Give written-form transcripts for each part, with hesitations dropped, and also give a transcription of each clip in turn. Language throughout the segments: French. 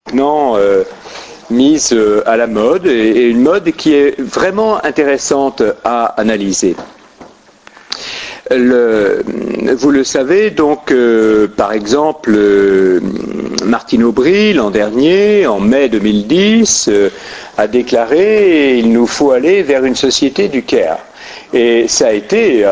maintenant mise à la mode, et une mode qui est vraiment intéressante à analyser. Vous le savez, donc, par exemple, Martine Aubry, l'an dernier, en mai 2010, a déclaré « Il nous faut aller vers une société du care ». Et ça a été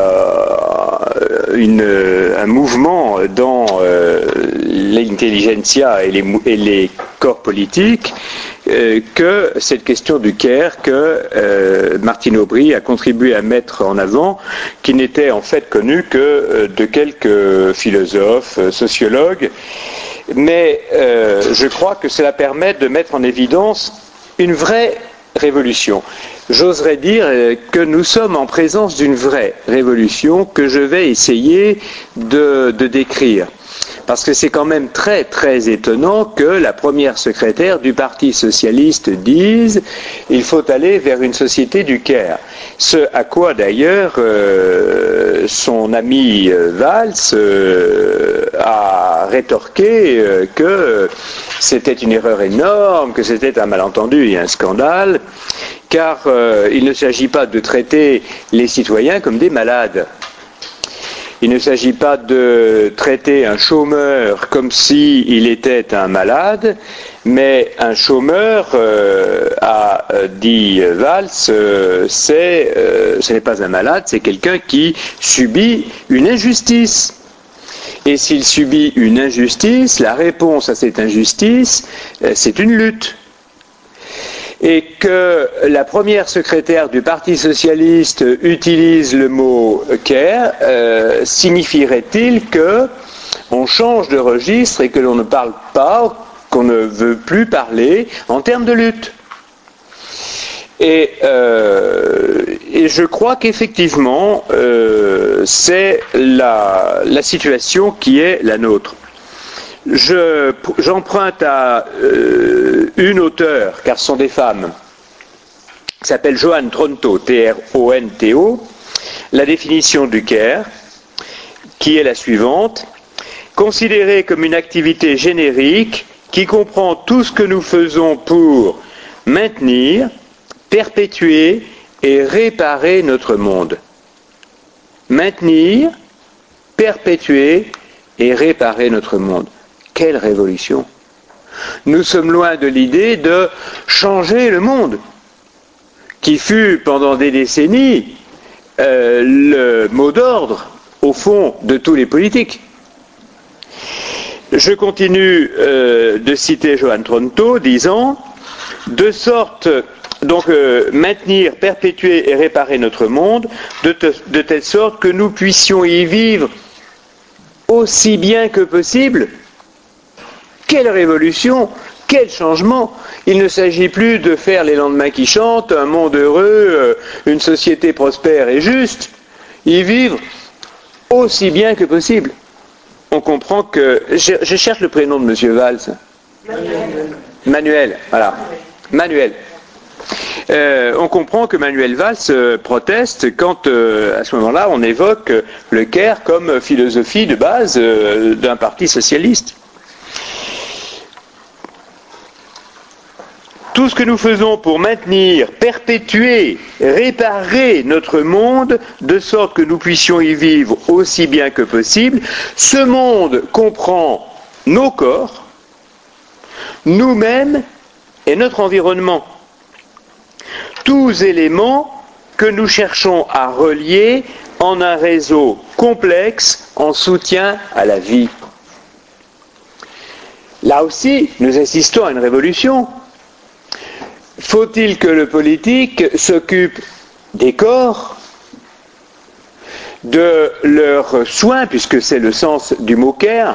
un mouvement dans l'intelligentsia et les corps politiques que cette question du care que Martine Aubry a contribué à mettre en avant, qui n'était en fait connue que de quelques philosophes, sociologues, mais je crois que cela permet de mettre en évidence une vraie révolution. J'oserais dire que nous sommes en présence d'une vraie révolution que je vais essayer de décrire. Parce que c'est quand même très très étonnant que la première secrétaire du Parti socialiste dise « il faut aller vers une société du care ». Ce à quoi d'ailleurs son ami Valls a rétorqué que c'était une erreur énorme, que c'était un malentendu et un scandale, car il ne s'agit pas de traiter les citoyens comme des malades. Il ne s'agit pas de traiter un chômeur comme s'il était un malade, mais un chômeur, a dit Valls, ce n'est pas un malade, c'est quelqu'un qui subit une injustice. Et s'il subit une injustice, la réponse à cette injustice, c'est une lutte. Et que la première secrétaire du Parti socialiste utilise le mot care, signifierait-il que on change de registre et que l'on ne parle pas, qu'on ne veut plus parler en termes de lutte? Et je crois qu'effectivement, c'est la situation qui est la nôtre. J'emprunte à une auteure, car ce sont des femmes, qui s'appelle Joanne Tronto, T-R-O-N-T-O, la définition du care, qui est la suivante: considérée comme une activité générique qui comprend tout ce que nous faisons pour maintenir, perpétuer et réparer notre monde. Maintenir, perpétuer et réparer notre monde. Quelle révolution! Nous sommes loin de l'idée de changer le monde, qui fut pendant des décennies le mot d'ordre, au fond, de tous les politiques. Je continue de citer Joanne Tronto, disant, de sorte, donc maintenir, perpétuer et réparer notre monde, de telle sorte que nous puissions y vivre aussi bien que possible. Quelle révolution! Quel changement! Il ne s'agit plus de faire les lendemains qui chantent, un monde heureux, une société prospère et juste. Y vivre aussi bien que possible. On comprend que... Je cherche le prénom de M. Valls. Manuel, voilà. Manuel. On comprend que Manuel Valls proteste quand, à ce moment-là, on évoque le care comme philosophie de base d'un parti socialiste. Tout ce que nous faisons pour maintenir, perpétuer, réparer notre monde, de sorte que nous puissions y vivre aussi bien que possible, ce monde comprend nos corps, nous-mêmes et notre environnement. Tous éléments que nous cherchons à relier en un réseau complexe en soutien à la vie. Là aussi, nous assistons à une révolution. Faut-il que le politique s'occupe des corps, de leurs soins, puisque c'est le sens du mot care,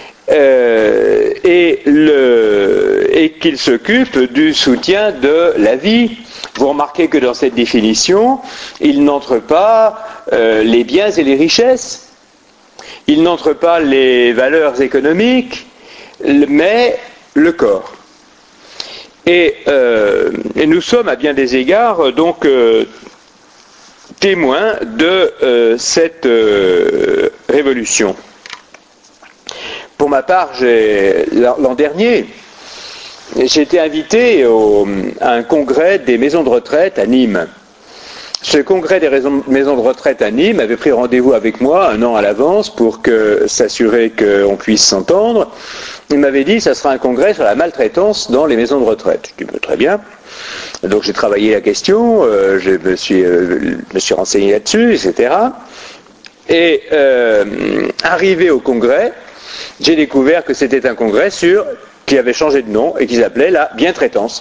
et qu'il s'occupe du soutien de la vie? Vous remarquez que dans cette définition, il n'entre pas les biens et les richesses, il n'entre pas les valeurs économiques, mais le corps. Et nous sommes à bien des égards donc témoins de cette révolution. Pour ma part, l'an dernier, j'ai été invité à un congrès des maisons de retraite à Nîmes. Ce congrès des maisons de retraite à Nîmes avait pris rendez-vous avec moi 1 an à l'avance pour s'assurer qu'on puisse s'entendre. Il m'avait dit que ça sera un congrès sur la maltraitance dans les maisons de retraite. Je dis très bien. Donc j'ai travaillé la question, je me suis renseigné là-dessus, etc. Et arrivé au congrès, j'ai découvert que c'était un congrès qui avait changé de nom et qui s'appelait la bientraitance.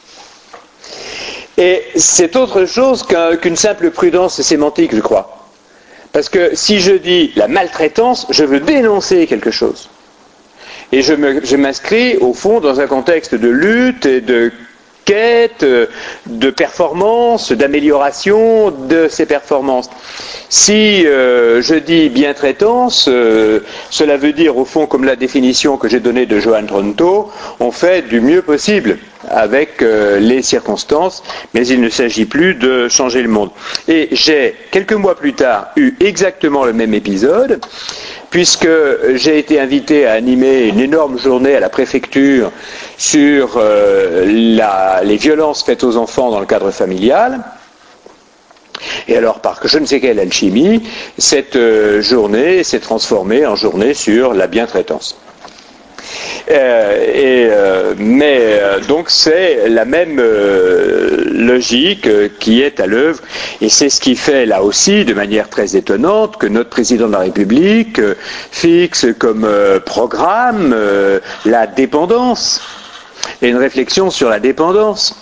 Et c'est autre chose qu'une simple prudence sémantique, je crois. Parce que si je dis la maltraitance, je veux dénoncer quelque chose. Et je m'inscris, au fond, dans un contexte de lutte et de quête, de performance, d'amélioration de ces performances. Si je dis bientraitance, cela veut dire, au fond, comme la définition que j'ai donnée de Johan Tronto, on fait du mieux possible avec les circonstances, mais il ne s'agit plus de changer le monde. Et j'ai, quelques mois plus tard, eu exactement le même épisode, puisque j'ai été invité à animer une énorme journée à la préfecture sur les violences faites aux enfants dans le cadre familial. Et alors, par je ne sais quelle alchimie, cette journée s'est transformée en journée sur la bientraitance. Donc c'est la même logique qui est à l'œuvre, et c'est ce qui fait là aussi, de manière très étonnante, que notre président de la République fixe comme programme la dépendance, et une réflexion sur la dépendance.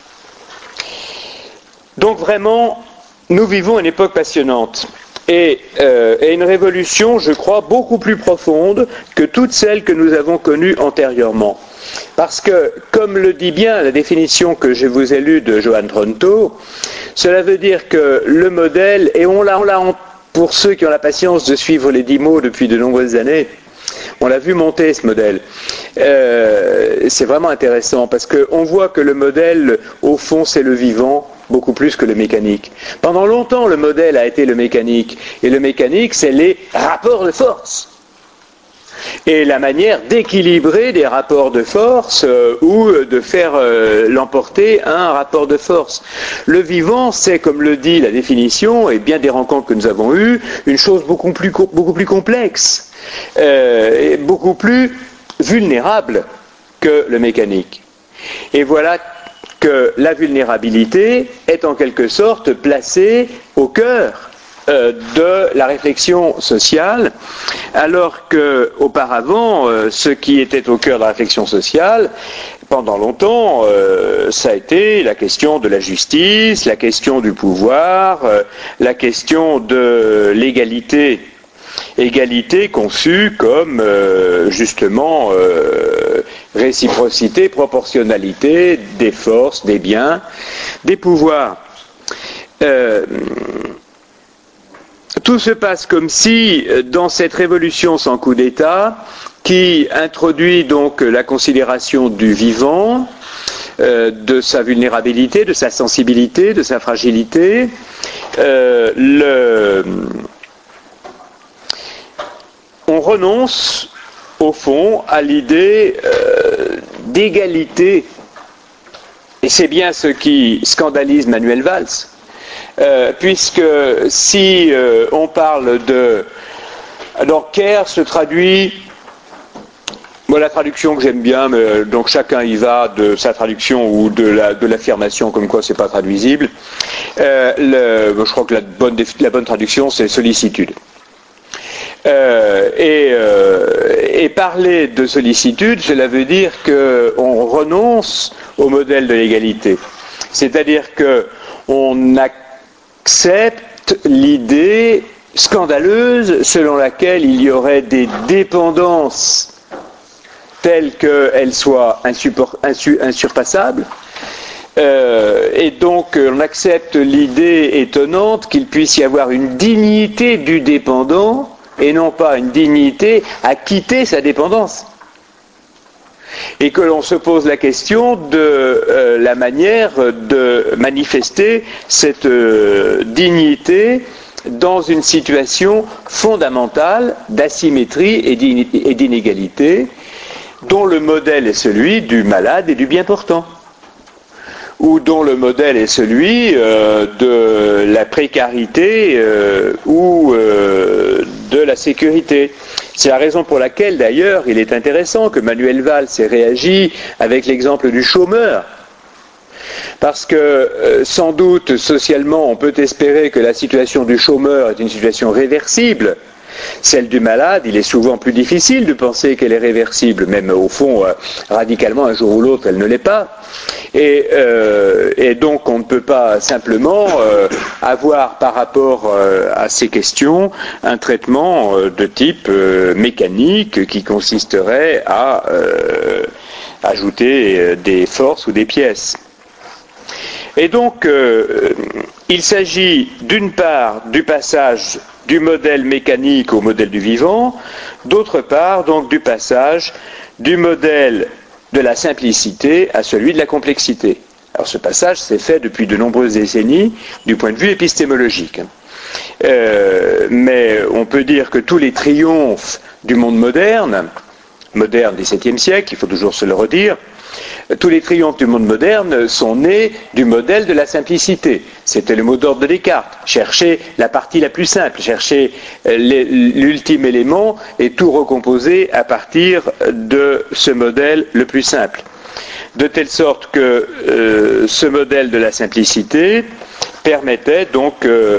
Donc vraiment, nous vivons une époque passionnante. Et une révolution, je crois, beaucoup plus profonde que toutes celles que nous avons connues antérieurement. Parce que, comme le dit bien la définition que je vous ai lue de Johan Tronto, cela veut dire que le modèle, et on l'a pour ceux qui ont la patience de suivre les 10 mots depuis de nombreuses années, on l'a vu monter ce modèle. C'est vraiment intéressant parce qu'on voit que le modèle, au fond, c'est le vivant, beaucoup plus que le mécanique. Pendant longtemps, le modèle a été le mécanique. Et le mécanique, c'est les rapports de force. Et la manière d'équilibrer des rapports de force ou de faire l'emporter un rapport de force. Le vivant, c'est, comme le dit la définition, et bien des rencontres que nous avons eues, une chose beaucoup plus complexe, et beaucoup plus vulnérable que le mécanique. Et voilà que la vulnérabilité est en quelque sorte placée au cœur de la réflexion sociale, alors qu'auparavant, ce qui était au cœur de la réflexion sociale, pendant longtemps, ça a été la question de la justice, la question du pouvoir, la question de l'égalité. Égalité conçue comme justement réciprocité, proportionnalité des forces, des biens, des pouvoirs. Tout se passe comme si, dans cette révolution sans coup d'État, qui introduit donc la considération du vivant, de sa vulnérabilité, de sa sensibilité, de sa fragilité, on renonce, au fond, à l'idée d'égalité. Et c'est bien ce qui scandalise Manuel Valls. Puisque si on parle de... Alors, care se traduit... Moi, la traduction que j'aime bien, mais, donc chacun y va de sa traduction ou de l'affirmation comme quoi c'est pas traduisible. Je crois que la bonne traduction, c'est sollicitude. Et parler de sollicitude, cela veut dire qu'on renonce au modèle de l'égalité. C'est-à-dire qu'on accepte l'idée scandaleuse selon laquelle il y aurait des dépendances telles qu'elles soient insurpassables. Et donc on accepte l'idée étonnante qu'il puisse y avoir une dignité du dépendant et non pas une dignité à quitter sa dépendance. Et que l'on se pose la question de la manière de manifester cette dignité dans une situation fondamentale d'asymétrie et d'inégalité, dont le modèle est celui du malade et du bien portant, ou dont le modèle est celui de la précarité ou de la sécurité. C'est la raison pour laquelle, d'ailleurs, il est intéressant que Manuel Valls ait réagi avec l'exemple du chômeur. Parce que, sans doute, socialement, on peut espérer que la situation du chômeur est une situation réversible. Celle du malade, il est souvent plus difficile de penser qu'elle est réversible, même au fond, radicalement, un jour ou l'autre, elle ne l'est pas. Et donc, on ne peut pas simplement avoir, par rapport à ces questions, un traitement de type mécanique qui consisterait à ajouter des forces ou des pièces. Et donc, il s'agit d'une part du passage du modèle mécanique au modèle du vivant, d'autre part donc du passage du modèle de la simplicité à celui de la complexité. Alors ce passage s'est fait depuis de nombreuses décennies du point de vue épistémologique. Mais on peut dire que tous les triomphes du monde moderne XVIIe siècle, il faut toujours se le redire, tous les triomphes du monde moderne sont nés du modèle de la simplicité. C'était le mot d'ordre de Descartes. Chercher la partie la plus simple, chercher l'ultime élément et tout recomposer à partir de ce modèle le plus simple. De telle sorte que ce modèle de la simplicité permettait donc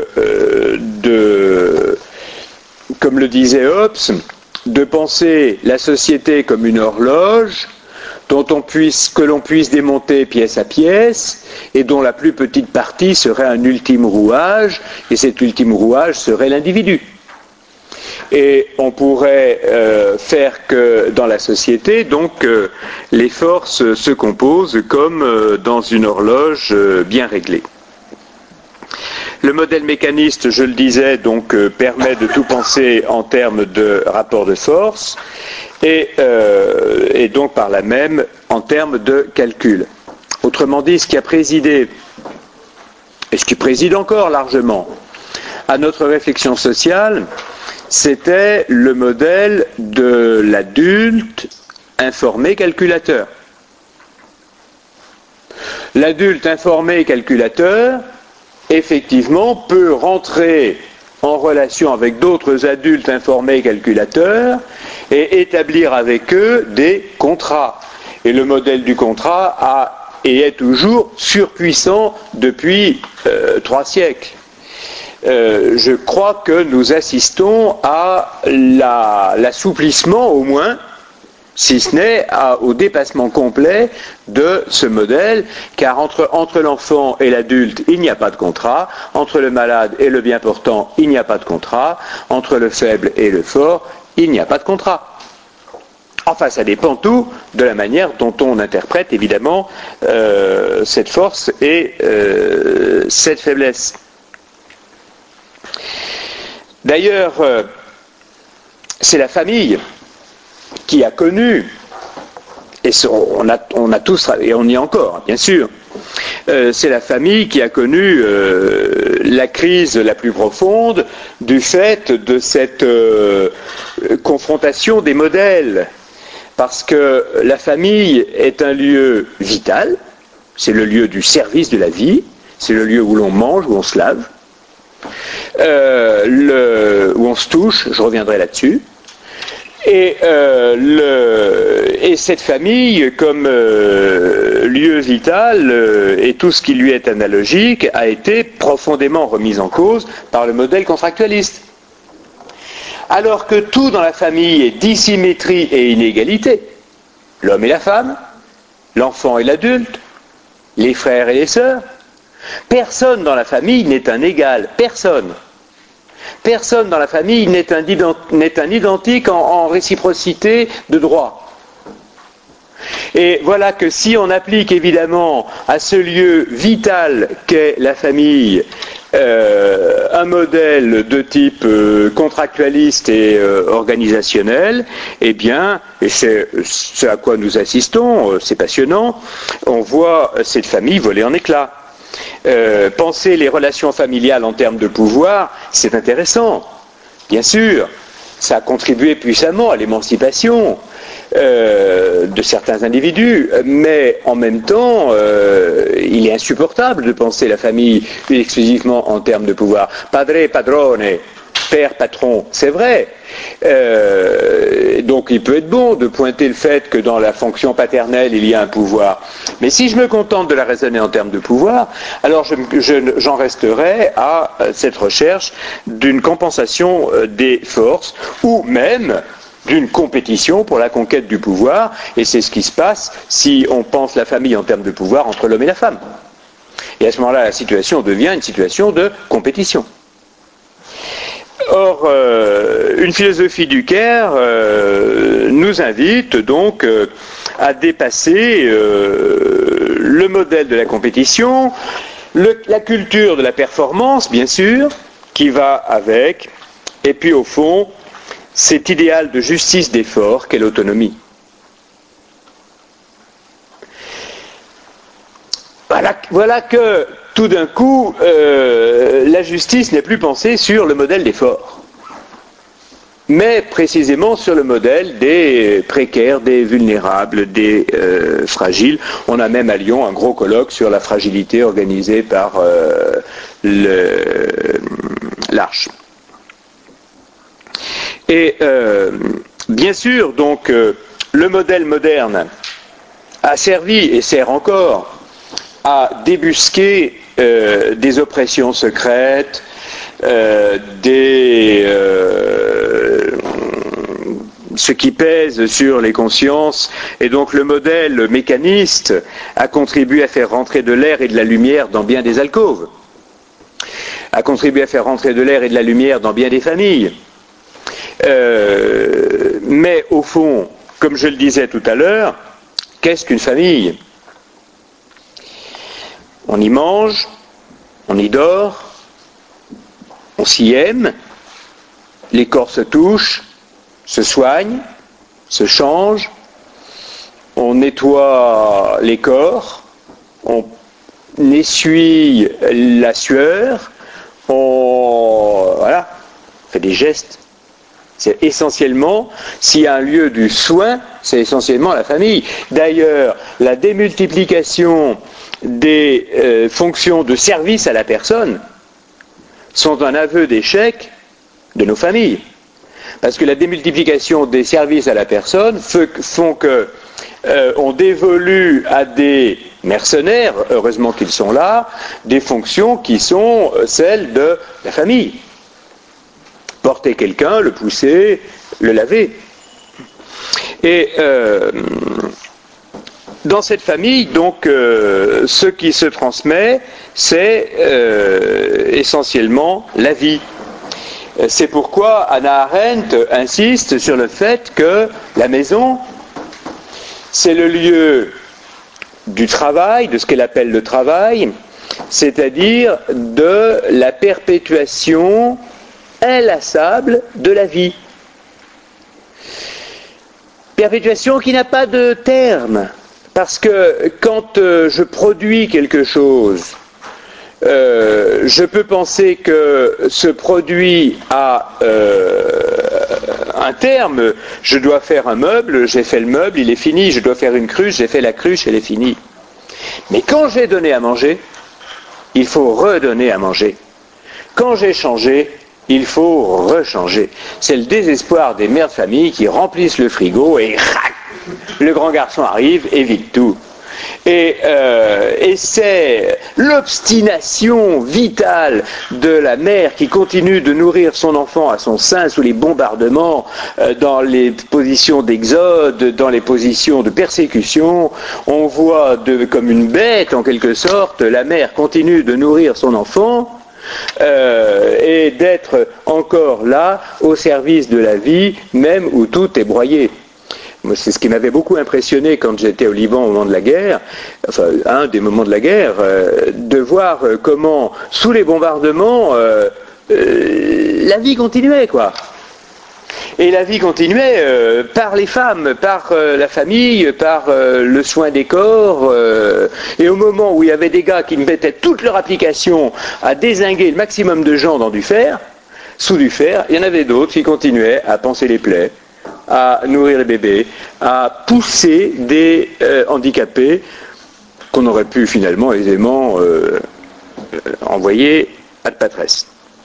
comme le disait Hobbes, de penser la société comme une horloge que l'on puisse démonter pièce à pièce et dont la plus petite partie serait un ultime rouage, et cet ultime rouage serait l'individu. Et on pourrait faire que dans la société, donc, les forces se composent comme dans une horloge bien réglée. Le modèle mécaniste, je le disais, donc permet de tout penser en termes de rapport de force et donc par là même en termes de calcul. Autrement dit, ce qui a présidé, et ce qui préside encore largement, à notre réflexion sociale, c'était le modèle de l'adulte informé calculateur. L'adulte informé calculateur, effectivement, peut rentrer en relation avec d'autres adultes informés calculateurs et établir avec eux des contrats. Et le modèle du contrat a et est toujours surpuissant depuis 3 siècles. Je crois que nous assistons à l'assouplissement au moins, si ce n'est au dépassement complet de ce modèle, car entre l'enfant et l'adulte, il n'y a pas de contrat, entre le malade et le bien portant, il n'y a pas de contrat, entre le faible et le fort, il n'y a pas de contrat. Enfin, ça dépend tout de la manière dont on interprète, évidemment, cette force et cette faiblesse. D'ailleurs, c'est la famille qui a connu, et on a tous, et on y est encore, bien sûr, c'est la famille qui a connu la crise la plus profonde du fait de cette confrontation des modèles. Parce que la famille est un lieu vital, c'est le lieu du service de la vie, c'est le lieu où l'on mange, où on se lave, où on se touche, je reviendrai là-dessus. Et cette famille, comme lieu vital et tout ce qui lui est analogique, a été profondément remise en cause par le modèle contractualiste. Alors que tout dans la famille est dissymétrie et inégalité, l'homme et la femme, l'enfant et l'adulte, les frères et les sœurs, personne dans la famille n'est un égal, personne. Personne dans la famille n'est un identique en réciprocité de droit. Et voilà que si on applique évidemment à ce lieu vital qu'est la famille un modèle de type contractualiste et organisationnel, eh bien, et c'est ce à quoi nous assistons, c'est passionnant, on voit cette famille voler en éclats. Penser les relations familiales en termes de pouvoir, c'est intéressant, bien sûr, ça a contribué puissamment à l'émancipation, de certains individus, mais en même temps, il est insupportable de penser la famille exclusivement en termes de pouvoir. Padre, padrone, père, patron, c'est vrai. Donc il peut être bon de pointer le fait que dans la fonction paternelle, il y a un pouvoir. Mais si je me contente de la raisonner en termes de pouvoir, alors j'en resterai à cette recherche d'une compensation des forces, ou même d'une compétition pour la conquête du pouvoir, et c'est ce qui se passe si on pense la famille en termes de pouvoir entre l'homme et la femme. Et à ce moment-là, la situation devient une situation de compétition. Or, une philosophie du Caire nous invite donc à dépasser le modèle de la compétition, la culture de la performance, bien sûr, qui va avec, et puis au fond, cet idéal de justice d'effort qu'est l'autonomie. Voilà que tout d'un coup, la justice n'est plus pensée sur le modèle d'effort, mais précisément sur le modèle des précaires, des vulnérables, des fragiles. On a même à Lyon un gros colloque sur la fragilité organisé par l'Arche. Et bien sûr, donc, le modèle moderne a servi et sert encore à débusquer des oppressions secrètes, ce qui pèse sur les consciences, et donc le modèle mécaniste a contribué à faire rentrer de l'air et de la lumière dans bien des alcôves, a contribué à faire rentrer de l'air et de la lumière dans bien des familles. Mais au fond, comme je le disais tout à l'heure, qu'est-ce qu'une famille ? On y mange, on y dort, on s'y aime, les corps se touchent, se soignent, se changent, on nettoie les corps, on essuie la sueur, on fait des gestes. C'est essentiellement, s'il y a un lieu du soin, c'est essentiellement la famille. D'ailleurs, la démultiplication des fonctions de service à la personne sont un aveu d'échec de nos familles. Parce que la démultiplication des services à la personne font que on dévolue à des mercenaires, heureusement qu'ils sont là, des fonctions qui sont celles de la famille. Porter quelqu'un, le pousser, le laver. Et dans cette famille, donc, ce qui se transmet, c'est essentiellement la vie. C'est pourquoi Hannah Arendt insiste sur le fait que la maison, c'est le lieu du travail, de ce qu'elle appelle le travail, c'est-à-dire de la perpétuation inlassable de la vie. Perpétuation qui n'a pas de terme, parce que quand je produis quelque chose, je peux penser que ce produit a un terme. Je dois faire un meuble, j'ai fait le meuble, il est fini. Je dois faire une cruche, j'ai fait la cruche, elle est finie. Mais quand j'ai donné à manger, il faut redonner à manger. Quand j'ai changé, il faut rechanger. C'est le désespoir des mères de famille qui remplissent le frigo et le grand garçon arrive et vide tout. Et c'est l'obstination vitale de la mère qui continue de nourrir son enfant à son sein sous les bombardements, dans les positions d'exode, dans les positions de persécution. On voit comme une bête en quelque sorte, la mère continue de nourrir son enfant et d'être encore là au service de la vie, même où tout est broyé. Moi, c'est ce qui m'avait beaucoup impressionné quand j'étais au Liban au moment de la guerre, enfin un des moments de la guerre, de voir comment, sous les bombardements, la vie continuait, quoi. Et la vie continuait par les femmes, par la famille, par le soin des corps. Et au moment où il y avait des gars qui mettaient toute leur application à dézinguer le maximum de gens dans du fer, sous du fer, il y en avait d'autres qui continuaient à panser les plaies, à nourrir les bébés, à pousser des handicapés qu'on aurait pu finalement aisément envoyer ad patres.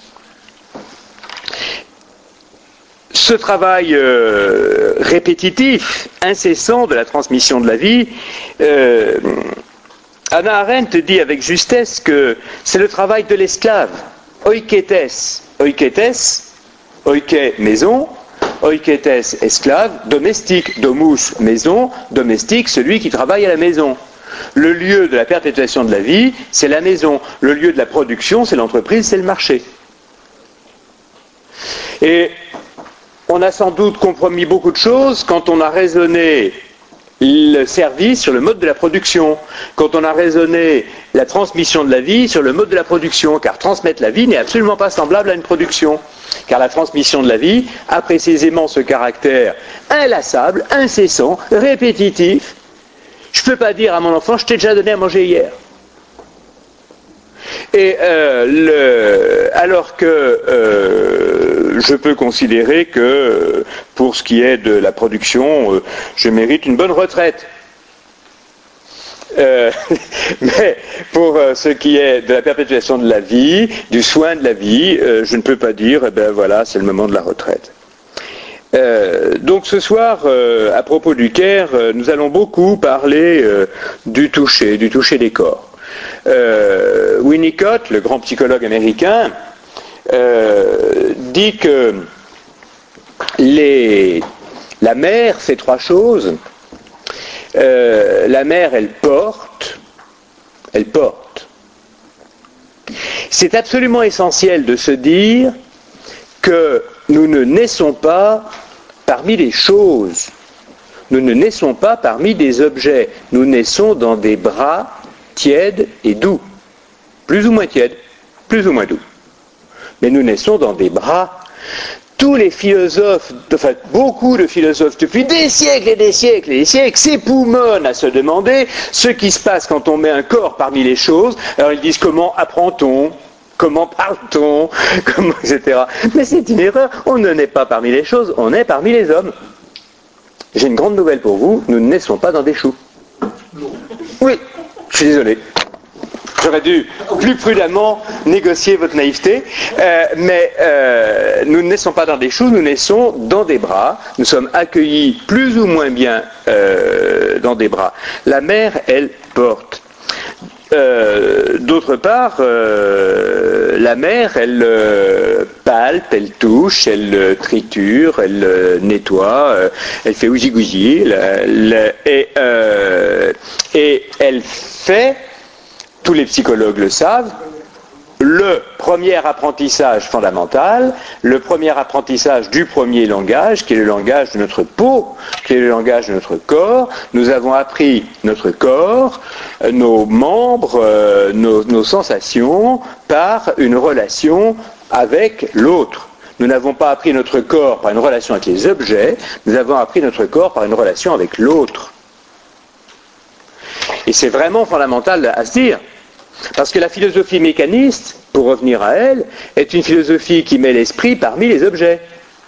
Ce travail répétitif, incessant de la transmission de la vie, Hannah Arendt dit avec justesse que c'est le travail de l'esclave. Oiketes, oiketes, oike, maison, oiketes, esclave, domestique, domus, maison, domestique, celui qui travaille à la maison. Le lieu de la perpétuation de la vie, c'est la maison. Le lieu de la production, c'est l'entreprise, c'est le marché. Et on a sans doute compromis beaucoup de choses quand on a raisonné le service sur le mode de la production, quand on a raisonné la transmission de la vie sur le mode de la production, car transmettre la vie n'est absolument pas semblable à une production, car la transmission de la vie a précisément ce caractère inlassable, incessant, répétitif. Je ne peux pas dire à mon enfant, je t'ai déjà donné à manger hier. Et alors que je peux considérer que pour ce qui est de la production, je mérite une bonne retraite. Mais pour ce qui est de la perpétuation de la vie, du soin de la vie, je ne peux pas dire, eh ben voilà, c'est le moment de la retraite. Donc ce soir, à propos du Caire, nous allons beaucoup parler du toucher des corps. Winnicott, le grand psychologue américain, dit que la mère fait trois choses. La mère, elle porte. C'est absolument essentiel de se dire que nous ne naissons pas parmi les choses. Nous ne naissons pas parmi des objets. Nous naissons dans des bras tièdes et doux. Plus ou moins tièdes, plus ou moins doux. Mais nous naissons dans des bras. Tous les philosophes, enfin beaucoup de philosophes depuis des siècles et des siècles et des siècles s'époumonnent à se demander ce qui se passe quand on met un corps parmi les choses. Alors ils disent comment apprend-on, comment parle-t-on, etc. Mais c'est une erreur, on ne naît pas parmi les choses, on est parmi les hommes. J'ai une grande nouvelle pour vous, nous ne naissons pas dans des choux. Oui, je suis désolé. J'aurais dû plus prudemment négocier votre naïveté, mais nous ne naissons pas dans des choux, nous naissons dans des bras, nous sommes accueillis plus ou moins bien dans des bras. La mère, elle porte. D'autre part, la mère, elle palpe, elle touche, elle triture, elle nettoie, elle fait ouji-gouji, et elle fait, tous les psychologues le savent, le premier apprentissage fondamental, le premier apprentissage du premier langage, qui est le langage de notre peau, qui est le langage de notre corps. Nous avons appris notre corps, nos membres, nos sensations, par une relation avec l'autre. Nous n'avons pas appris notre corps par une relation avec les objets, nous avons appris notre corps par une relation avec l'autre. Et c'est vraiment fondamental à se dire. Parce que la philosophie mécaniste, pour revenir à elle, est une philosophie qui met l'esprit parmi les objets.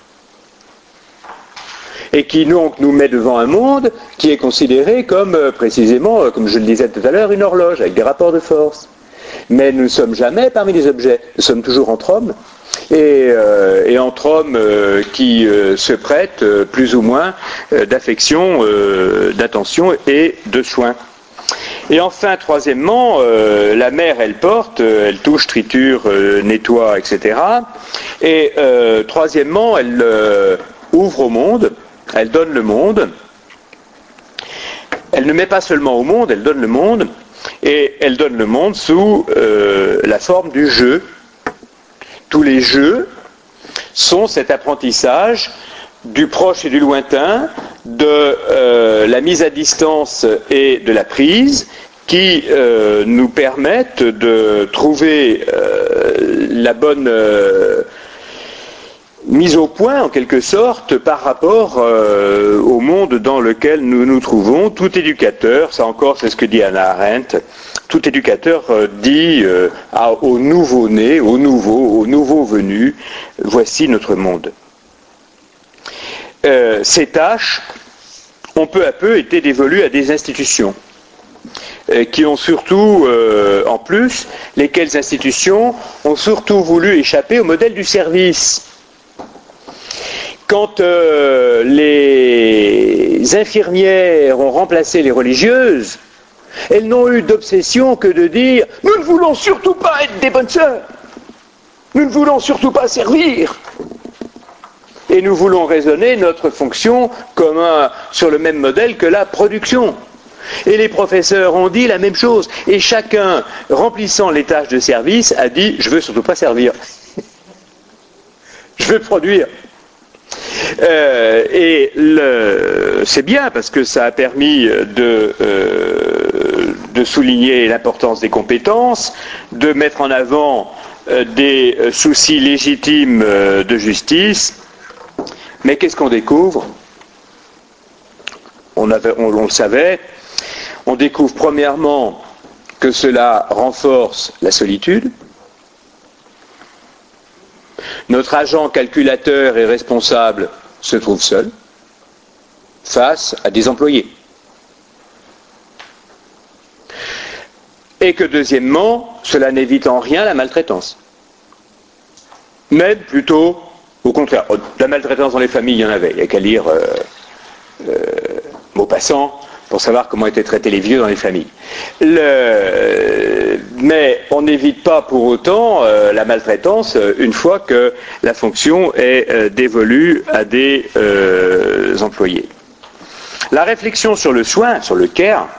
Et qui donc nous met devant un monde qui est considéré comme, précisément, comme je le disais tout à l'heure, une horloge avec des rapports de force. Mais nous ne sommes jamais parmi les objets, nous sommes toujours entre hommes, et entre hommes qui se prêtent plus ou moins d'affection, d'attention et de soins. Et enfin, troisièmement, la mère, elle porte, elle touche, triture, nettoie, etc. Et troisièmement, elle ouvre au monde, elle donne le monde. Elle ne met pas seulement au monde, elle donne le monde. Et elle donne le monde sous la forme du jeu. Tous les jeux sont cet apprentissage du proche et du lointain, de la mise à distance et de la prise, qui nous permettent de trouver la bonne mise au point, en quelque sorte, par rapport au monde dans lequel nous nous trouvons. Tout éducateur, ça encore c'est ce que dit Hannah Arendt, tout éducateur dit au nouveau-né, au nouveau venu, voici notre monde. ces tâches ont peu à peu été dévolues à des institutions qui ont surtout, en plus, lesquelles institutions ont surtout voulu échapper au modèle du service. Quand les infirmières ont remplacé les religieuses, elles n'ont eu d'obsession que de dire « Nous ne voulons surtout pas être des bonnes sœurs, nous ne voulons surtout pas servir, et nous voulons raisonner notre fonction comme sur le même modèle que la production. » Et les professeurs ont dit la même chose, et chacun, remplissant les tâches de service, a dit « Je veux surtout pas servir, je veux produire ». C'est bien parce que ça a permis de souligner l'importance des compétences, de mettre en avant des soucis légitimes de justice. Mais qu'est-ce qu'on découvre ? On le savait, on découvre premièrement que cela renforce la solitude. Notre agent calculateur et responsable se trouve seul face à des employés. Et que deuxièmement, cela n'évite en rien la maltraitance. Même plutôt, au contraire, la maltraitance dans les familles, il y en avait. Il n'y a qu'à lire Maupassant pour savoir comment étaient traités les vieux dans les familles. Mais on n'évite pas pour autant la maltraitance une fois que la fonction est dévolue à des employés. La réflexion sur le soin, sur le care,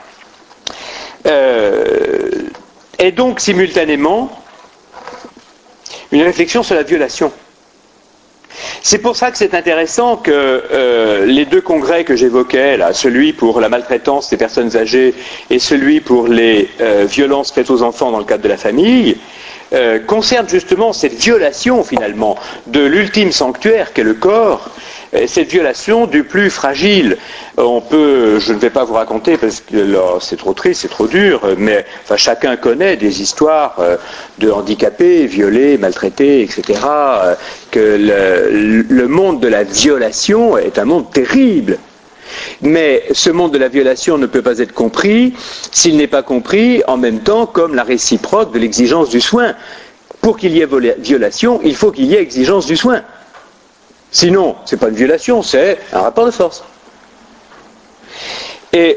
est donc simultanément une réflexion sur la violation. C'est pour ça que c'est intéressant que les deux congrès que j'évoquais, là, celui pour la maltraitance des personnes âgées et celui pour les violences faites aux enfants dans le cadre de la famille, concernent justement cette violation finalement de l'ultime sanctuaire qu'est le corps, cette violation du plus fragile. Je ne vais pas vous raconter parce que là, c'est trop triste, c'est trop dur, mais enfin, chacun connaît des histoires de handicapés, violés, maltraités, etc. Que le monde de la violation est un monde terrible. Mais ce monde de la violation ne peut pas être compris s'il n'est pas compris en même temps comme la réciproque de l'exigence du soin. Pour qu'il y ait violation, il faut qu'il y ait exigence du soin. Sinon, ce n'est pas une violation, c'est un rapport de force. Et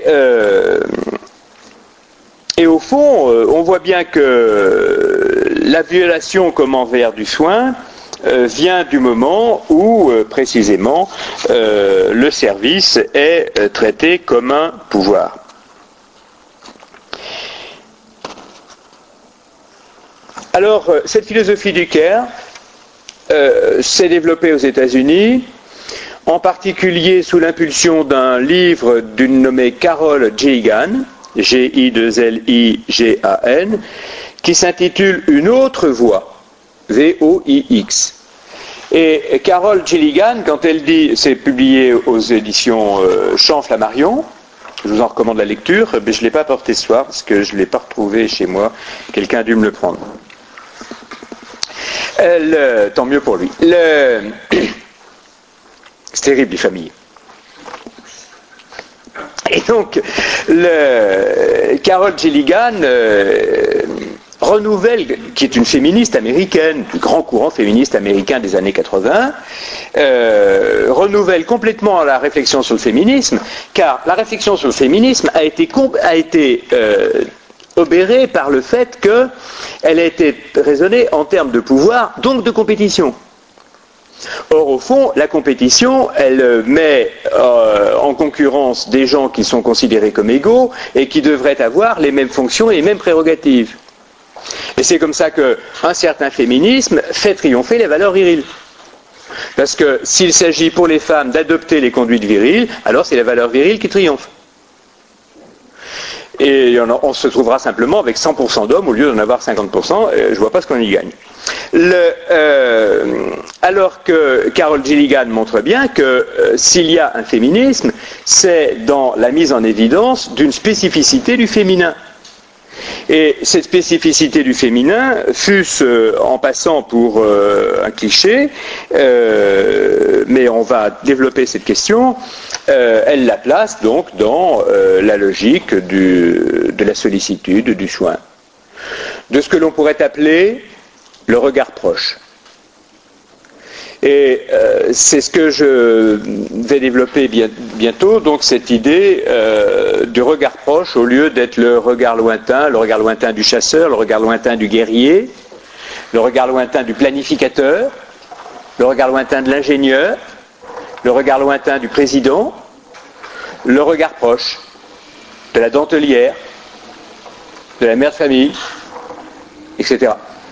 au fond, on voit bien que la violation comme envers du soin vient du moment où, précisément, le service est traité comme un pouvoir. Alors, cette philosophie du care s'est développée aux États-Unis, en particulier sous l'impulsion d'un livre d'une nommée Carol Gilligan, G-I-2-L-I-G-A-N, qui s'intitule Une autre voie, V-O-I-X. Et Carol Gilligan, quand elle dit, c'est publié aux éditions Champ-Flammarion, je vous en recommande la lecture, mais je ne l'ai pas porté ce soir parce que je ne l'ai pas retrouvé chez moi, quelqu'un a dû me le prendre. Tant mieux pour lui. C'est terrible, les familles. Et donc, Carol Gilligan renouvelle, qui est une féministe américaine, du grand courant féministe américain des années 80, renouvelle complètement la réflexion sur le féminisme, car la réflexion sur le féminisme a été obérée par le fait qu'elle a été raisonnée en termes de pouvoir, donc de compétition. Or, au fond, la compétition, elle met en concurrence des gens qui sont considérés comme égaux et qui devraient avoir les mêmes fonctions et les mêmes prérogatives. Et c'est comme ça qu'un certain féminisme fait triompher les valeurs viriles. Parce que s'il s'agit pour les femmes d'adopter les conduites viriles, alors c'est les valeurs viriles qui triomphent. Et on se trouvera simplement avec 100% d'hommes au lieu d'en avoir 50%, je ne vois pas ce qu'on y gagne. Alors que Carol Gilligan montre bien que s'il y a un féminisme, c'est dans la mise en évidence d'une spécificité du féminin. Et cette spécificité du féminin, fût-ce en passant pour un cliché, mais on va développer cette question, elle la place donc dans la logique de la sollicitude, du soin, de ce que l'on pourrait appeler le regard proche. Et c'est ce que je vais développer bientôt, donc cette idée du regard proche au lieu d'être le regard lointain du chasseur, le regard lointain du guerrier, le regard lointain du planificateur, le regard lointain de l'ingénieur, le regard lointain du président, le regard proche de la dentelière, de la mère de famille, etc.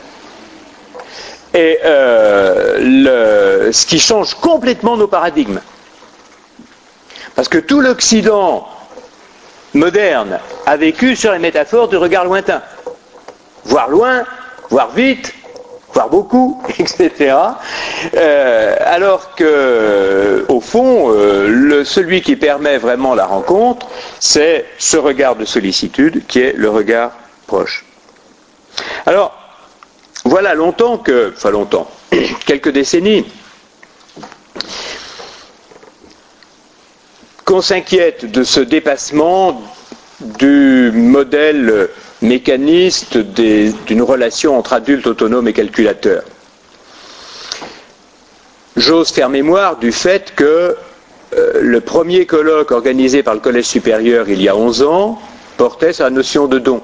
Et ce qui change complètement nos paradigmes. Parce que tout l'Occident moderne a vécu sur les métaphores du regard lointain. Voir loin, voir vite, voir beaucoup, etc. Alors que, au fond, celui qui permet vraiment la rencontre, c'est ce regard de sollicitude qui est le regard proche. Alors, voilà quelques décennies, qu'on s'inquiète de ce dépassement du modèle mécaniste d'une relation entre adultes autonomes et calculateurs. J'ose faire mémoire du fait que le premier colloque organisé par le Collège supérieur il y a 11 ans portait sur la notion de don.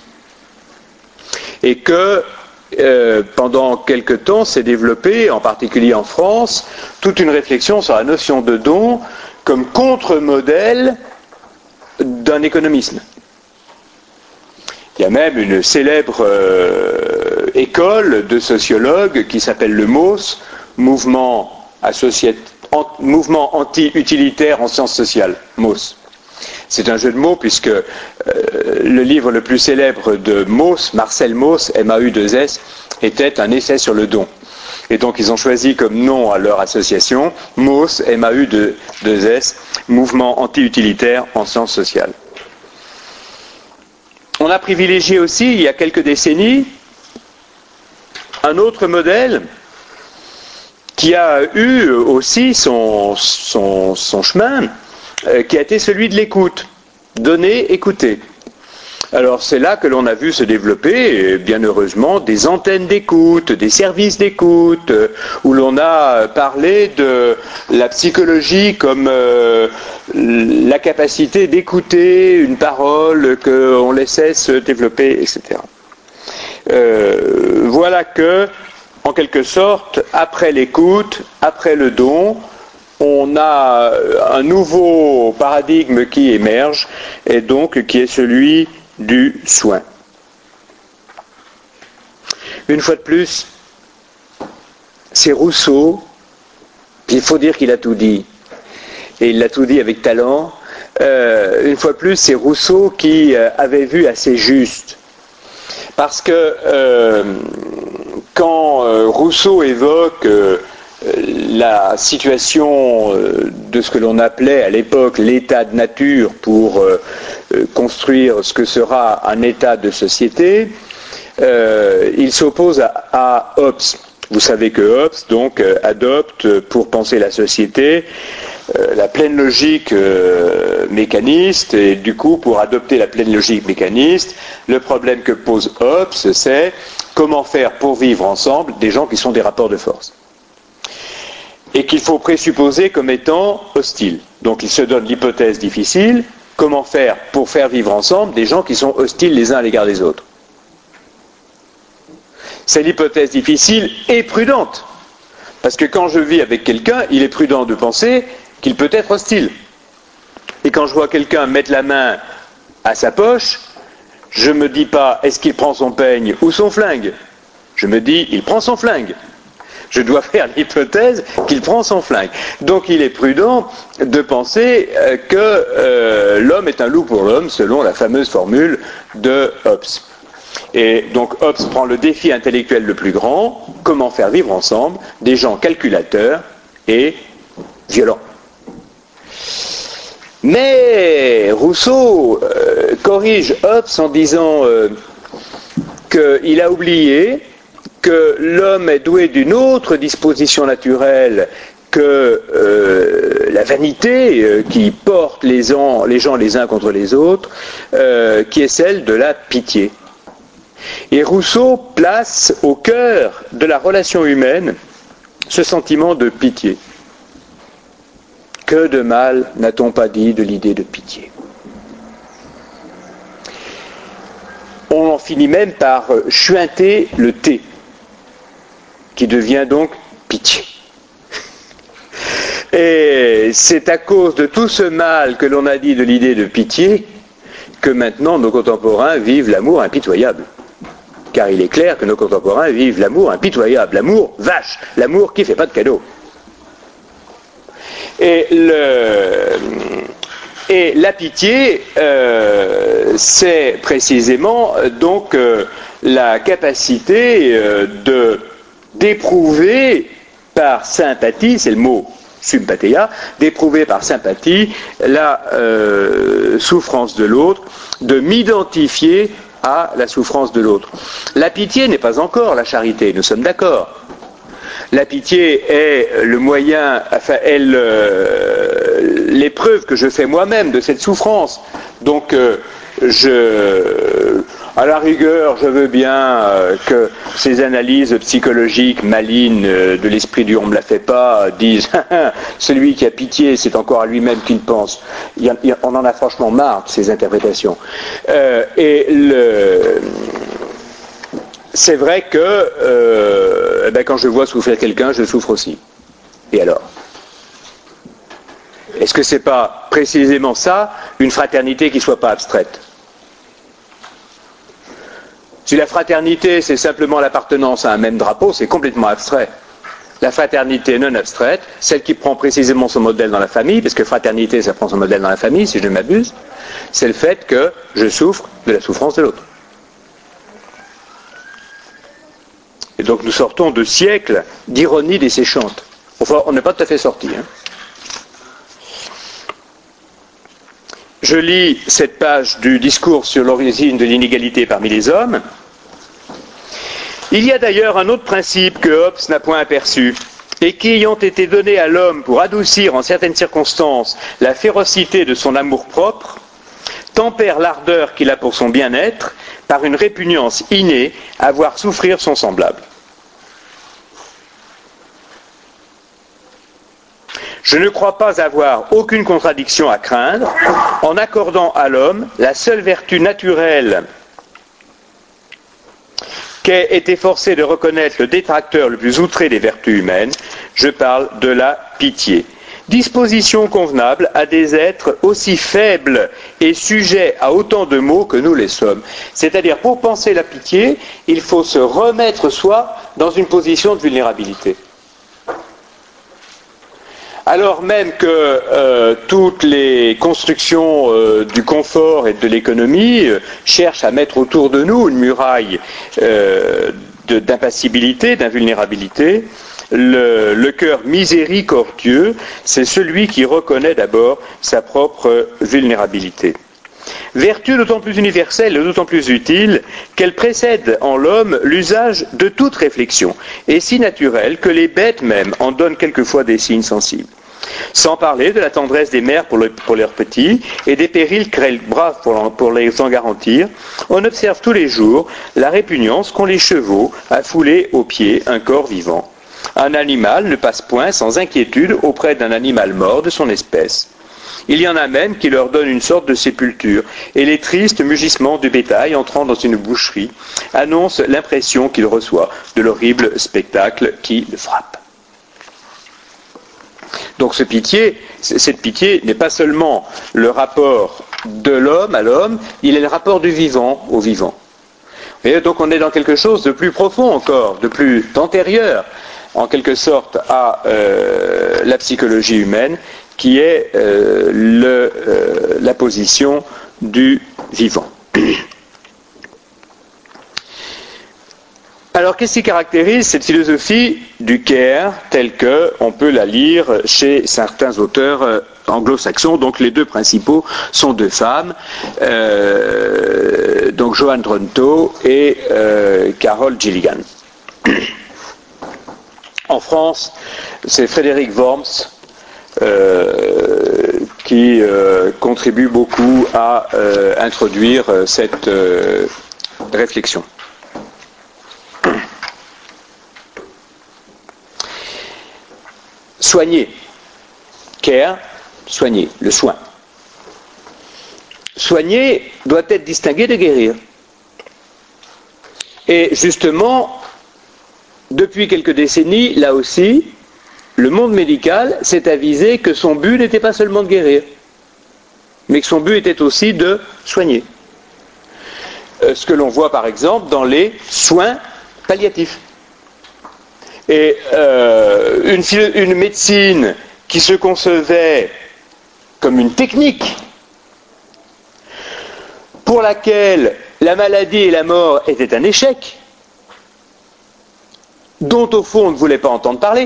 Et que pendant quelque temps s'est développée, en particulier en France, toute une réflexion sur la notion de don comme contre-modèle d'un économisme. Il y a même une célèbre école de sociologues qui s'appelle le MOS, mouvement anti-utilitaire en sciences sociales, MOS. C'est un jeu de mots puisque le livre le plus célèbre de Mauss, Marcel Mauss, M-A-U-2-S, était un essai sur le don. Et donc ils ont choisi comme nom à leur association Mauss, M-A-U-2-S, mouvement anti-utilitaire en sciences sociales. On a privilégié aussi, il y a quelques décennies, un autre modèle qui a eu aussi son chemin, qui a été celui de l'écoute. Donner, écouter. Alors c'est là que l'on a vu se développer, bien heureusement, des antennes d'écoute, des services d'écoute, où l'on a parlé de la psychologie comme la capacité d'écouter une parole qu'on laissait se développer, etc. Voilà que, en quelque sorte, après l'écoute, après le don, on a un nouveau paradigme qui émerge, et donc qui est celui du soin. Une fois de plus, c'est Rousseau, puis il faut dire qu'il a tout dit, et il l'a tout dit avec talent. Une fois de plus, c'est Rousseau qui avait vu assez juste. Parce que quand Rousseau évoque la situation de ce que l'on appelait à l'époque l'état de nature pour construire ce que sera un état de société, il s'oppose à Hobbes. Vous savez que Hobbes donc adopte pour penser la société la pleine logique mécaniste, et du coup pour adopter la pleine logique mécaniste, le problème que pose Hobbes, c'est comment faire pour vivre ensemble des gens qui sont des rapports de force et qu'il faut présupposer comme étant hostiles. Donc il se donne l'hypothèse difficile, comment faire pour faire vivre ensemble des gens qui sont hostiles les uns à l'égard des autres. C'est l'hypothèse difficile et prudente, parce que quand je vis avec quelqu'un, il est prudent de penser qu'il peut être hostile. Et quand je vois quelqu'un mettre la main à sa poche, je ne me dis pas est-ce qu'il prend son peigne ou son flingue. Je me dis il prend son flingue. Je dois faire l'hypothèse qu'il prend son flingue. Donc il est prudent de penser que l'homme est un loup pour l'homme, selon la fameuse formule de Hobbes. Et donc Hobbes prend le défi intellectuel le plus grand, comment faire vivre ensemble des gens calculateurs et violents. Mais Rousseau corrige Hobbes en disant qu'il a oublié que l'homme est doué d'une autre disposition naturelle que la vanité qui porte les gens les uns contre les autres, qui est celle de la pitié. Et Rousseau place au cœur de la relation humaine ce sentiment de pitié. Que de mal n'a-t-on pas dit de l'idée de pitié? On en finit même par chuinter le thé, qui devient donc pitié. Et c'est à cause de tout ce mal que l'on a dit de l'idée de pitié que maintenant nos contemporains vivent l'amour impitoyable. Car il est clair que nos contemporains vivent l'amour impitoyable, l'amour vache, l'amour qui ne fait pas de cadeaux. Et la pitié, c'est précisément donc la capacité d'éprouver par sympathie, c'est le mot sympathia, d'éprouver par sympathie la souffrance de l'autre, de m'identifier à la souffrance de l'autre. La pitié n'est pas encore la charité, nous sommes d'accord. La pitié est le moyen, enfin, est l'épreuve que je fais moi-même de cette souffrance. Donc, à la rigueur, je veux bien que ces analyses psychologiques malignes de l'esprit du on ne me la fait pas disent celui qui a pitié, c'est encore à lui-même qu'il pense. On en a franchement marre de ces interprétations. C'est vrai que quand je vois souffrir quelqu'un, je souffre aussi. Et alors? Est-ce que c'est pas précisément ça, une fraternité qui ne soit pas abstraite? Si la fraternité, c'est simplement l'appartenance à un même drapeau, c'est complètement abstrait. La fraternité non abstraite, celle qui prend précisément son modèle dans la famille, parce que fraternité, ça prend son modèle dans la famille, si je ne m'abuse, c'est le fait que je souffre de la souffrance de l'autre. Et donc nous sortons de siècles d'ironie desséchante. Enfin, on n'est pas tout à fait sorti. Je lis cette page du discours sur l'origine de l'inégalité parmi les hommes. Il y a d'ailleurs un autre principe que Hobbes n'a point aperçu, et qui, ayant été donné à l'homme pour adoucir en certaines circonstances la férocité de son amour-propre, tempère l'ardeur qu'il a pour son bien-être par une répugnance innée à voir souffrir son semblable. Je ne crois pas avoir aucune contradiction à craindre en accordant à l'homme la seule vertu naturelle qu'ait été forcé de reconnaître le détracteur le plus outré des vertus humaines, je parle de la pitié. Disposition convenable à des êtres aussi faibles et sujets à autant de maux que nous les sommes. C'est-à-dire, pour penser la pitié, il faut se remettre soi dans une position de vulnérabilité. Alors même que toutes les constructions du confort et de l'économie cherchent à mettre autour de nous une muraille d'impassibilité, d'invulnérabilité, le cœur miséricordieux, c'est celui qui reconnaît d'abord sa propre vulnérabilité. Vertu d'autant plus universelle et d'autant plus utile qu'elle précède en l'homme l'usage de toute réflexion, et si naturelle que les bêtes même en donnent quelquefois des signes sensibles. Sans parler de la tendresse des mères pour leurs petits et des périls qu'elles bravent pour les en garantir, on observe tous les jours la répugnance qu'ont les chevaux à fouler aux pieds un corps vivant. Un animal ne passe point sans inquiétude auprès d'un animal mort de son espèce. Il y en a même qui leur donnent une sorte de sépulture, et les tristes mugissements du bétail entrant dans une boucherie annoncent l'impression qu'il reçoit de l'horrible spectacle qui le frappe. Donc cette pitié n'est pas seulement le rapport de l'homme à l'homme, il est le rapport du vivant au vivant. Et donc on est dans quelque chose de plus profond encore, de plus antérieur, en quelque sorte, à la psychologie humaine, qui est la position du vivant. Alors, qu'est-ce qui caractérise cette philosophie du care telle qu'on peut la lire chez certains auteurs anglo-saxon. Donc les deux principaux sont deux femmes, donc Joanne Dronto et Carol Gilligan. En France, c'est Frédéric Worms qui contribue beaucoup à introduire cette réflexion. Soigner, care, soigner, le soin. Soigner doit être distingué de guérir. Et justement, depuis quelques décennies, là aussi, le monde médical s'est avisé que son but n'était pas seulement de guérir, mais que son but était aussi de soigner. Ce que l'on voit par exemple dans les soins palliatifs. Et une médecine qui se concevait comme une technique pour laquelle la maladie et la mort étaient un échec, dont au fond on ne voulait pas entendre parler,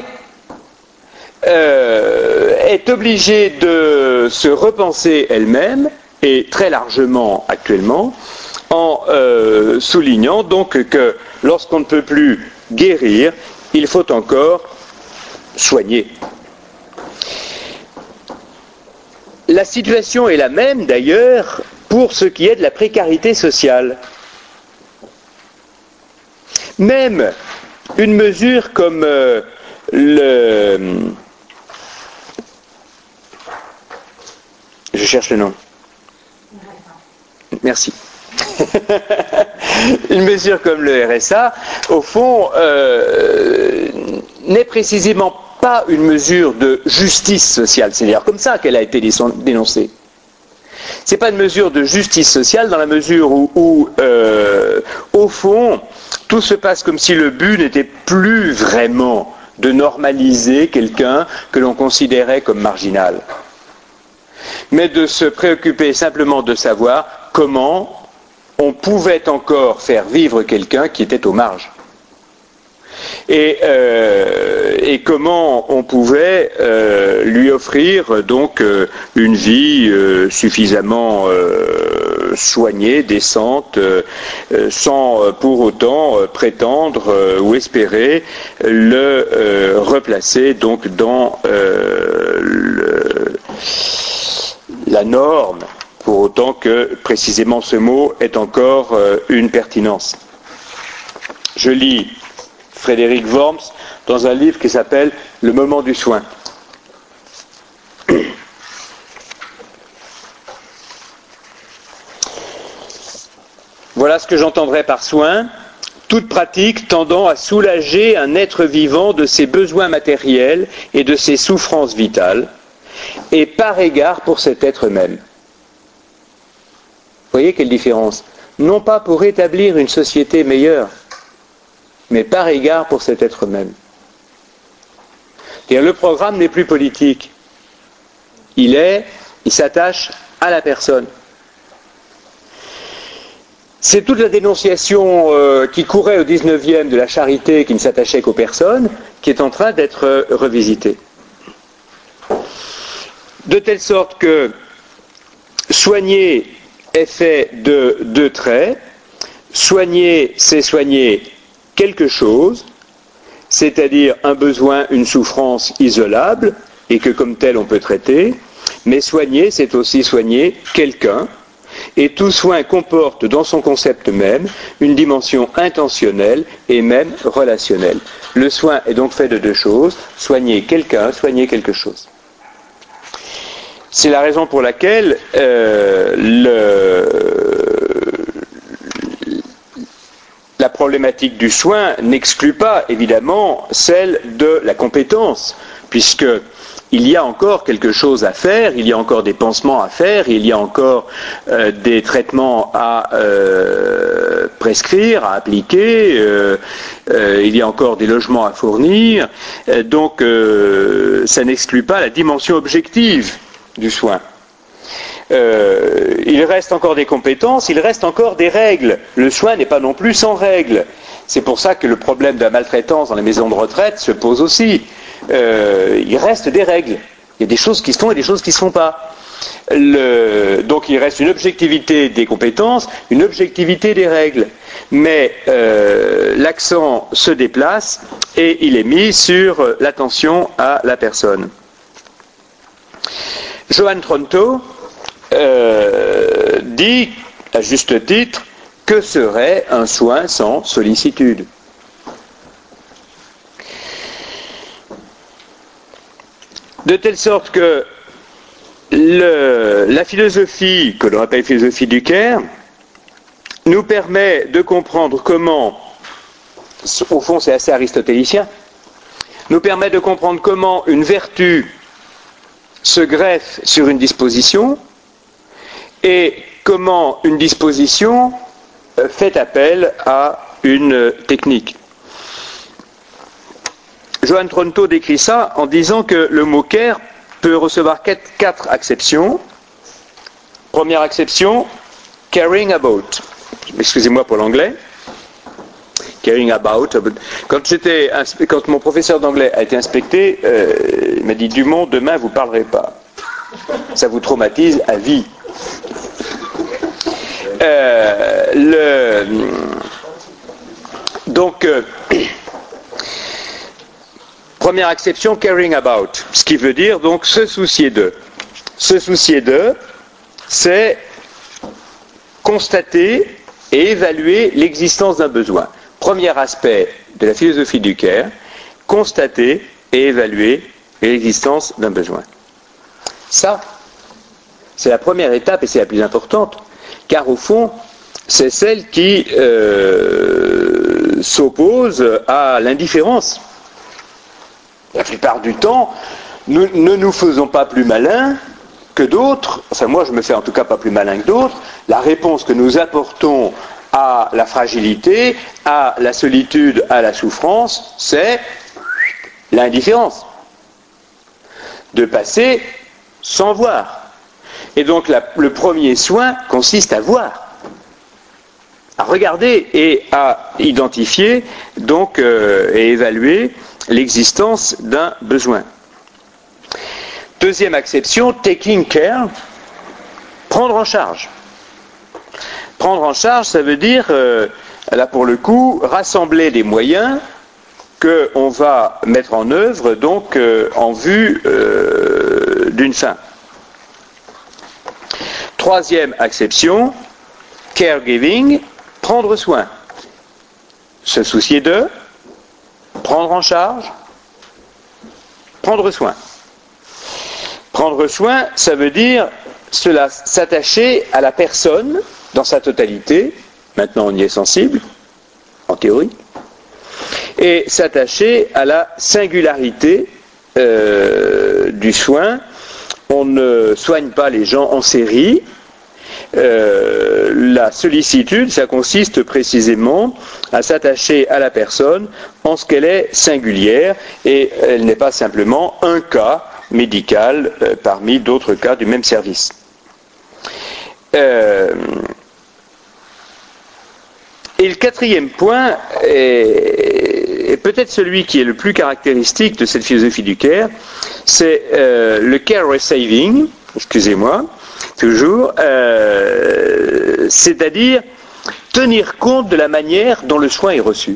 est obligée de se repenser elle-même, et très largement actuellement, en soulignant donc que lorsqu'on ne peut plus guérir, il faut encore soigner. La situation est la même d'ailleurs pour ce qui est de la précarité sociale. Même une mesure comme je cherche le nom. Merci. Une mesure comme le RSA, au fond, n'est précisément pas une mesure de justice sociale. C'est d'ailleurs comme ça qu'elle a été dénoncée. Ce n'est pas une mesure de justice sociale dans la mesure où au fond, tout se passe comme si le but n'était plus vraiment de normaliser quelqu'un que l'on considérait comme marginal, mais de se préoccuper simplement de savoir comment on pouvait encore faire vivre quelqu'un qui était aux marges. Et comment on pouvait lui offrir donc une vie suffisamment soignée, décente, sans pour autant prétendre ou espérer le replacer donc dans la norme, pour autant que précisément ce mot ait encore une pertinence. Je lis Frédéric Worms dans un livre qui s'appelle « Le moment du soin ». Voilà ce que j'entendrais par soin: toute pratique tendant à soulager un être vivant de ses besoins matériels et de ses souffrances vitales, et par égard pour cet être même. Vous voyez quelle différence? Non pas pour établir une société meilleure, mais par égard pour cet être même. C'est-à-dire, le programme n'est plus politique. Il s'attache à la personne. C'est toute la dénonciation qui courait au XIXe de la charité qui ne s'attachait qu'aux personnes qui est en train d'être revisitée. De telle sorte que soigner est fait de deux traits. Soigner, c'est soigner quelque chose, c'est-à-dire un besoin, une souffrance isolable, et que comme tel on peut traiter, mais soigner, c'est aussi soigner quelqu'un, et tout soin comporte dans son concept même une dimension intentionnelle et même relationnelle. Le soin est donc fait de deux choses: soigner quelqu'un, soigner quelque chose. C'est la raison pour laquelle la problématique du soin n'exclut pas évidemment celle de la compétence, puisque il y a encore quelque chose à faire, il y a encore des pansements à faire, il y a encore des traitements à prescrire, à appliquer, il y a encore des logements à fournir, donc ça n'exclut pas la dimension objective du soin. Il reste encore des compétences, il reste encore des règles. Le soin n'est pas non plus sans règles. C'est pour ça que le problème de la maltraitance dans les maisons de retraite se pose aussi. Il reste des règles. Il y a des choses qui se font et des choses qui ne se font pas. Donc il reste une objectivité des compétences, une objectivité des règles. Mais l'accent se déplace et il est mis sur l'attention à la personne. Johan Tronto dit, à juste titre, que serait un soin sans sollicitude? De telle sorte que la philosophie, que l'on appelle philosophie du care, nous permet de comprendre comment, au fond c'est assez aristotélicien, nous permet de comprendre comment une vertu se greffe sur une disposition et comment une disposition fait appel à une technique. Johan Tronto décrit ça en disant que le mot care peut recevoir quatre acceptions. Première acception, caring about. Excusez-moi pour l'anglais. Caring about. Quand mon professeur d'anglais a été inspecté, il m'a dit Dumont, demain vous ne parlerez pas. Ça vous traumatise à vie. Première acception, caring about, ce qui veut dire donc se soucier d'eux. Se soucier d'eux, c'est constater et évaluer l'existence d'un besoin. Premier aspect de la philosophie du care, constater et évaluer l'existence d'un besoin. Ça, c'est la première étape et c'est la plus importante, car au fond, c'est celle qui s'oppose à l'indifférence. La plupart du temps, nous ne nous faisons pas plus malins que d'autres, enfin moi je me fais en tout cas pas plus malin que d'autres, la réponse que nous apportons à la fragilité, à la solitude, à la souffrance, c'est l'indifférence. De passer sans voir. Et donc le premier soin consiste à voir, à regarder et à identifier donc et évaluer l'existence d'un besoin. Deuxième acception, taking care, prendre en charge. Prendre en charge, ça veut dire, là pour le coup, rassembler des moyens qu'on va mettre en œuvre donc en vue d'une fin. Troisième acception, caregiving, prendre soin. Se soucier d'eux, prendre en charge, prendre soin. Prendre soin, ça veut dire cela, s'attacher à la personne dans sa totalité, maintenant on y est sensible, en théorie, et s'attacher à la singularité du soin. On ne soigne pas les gens en série. La sollicitude, ça consiste précisément à s'attacher à la personne en ce qu'elle est singulière et elle n'est pas simplement un cas médical parmi d'autres cas du même service. Et le quatrième point est peut-être celui qui est le plus caractéristique de cette philosophie du care, c'est le care receiving, excusez-moi, toujours, c'est-à-dire tenir compte de la manière dont le soin est reçu.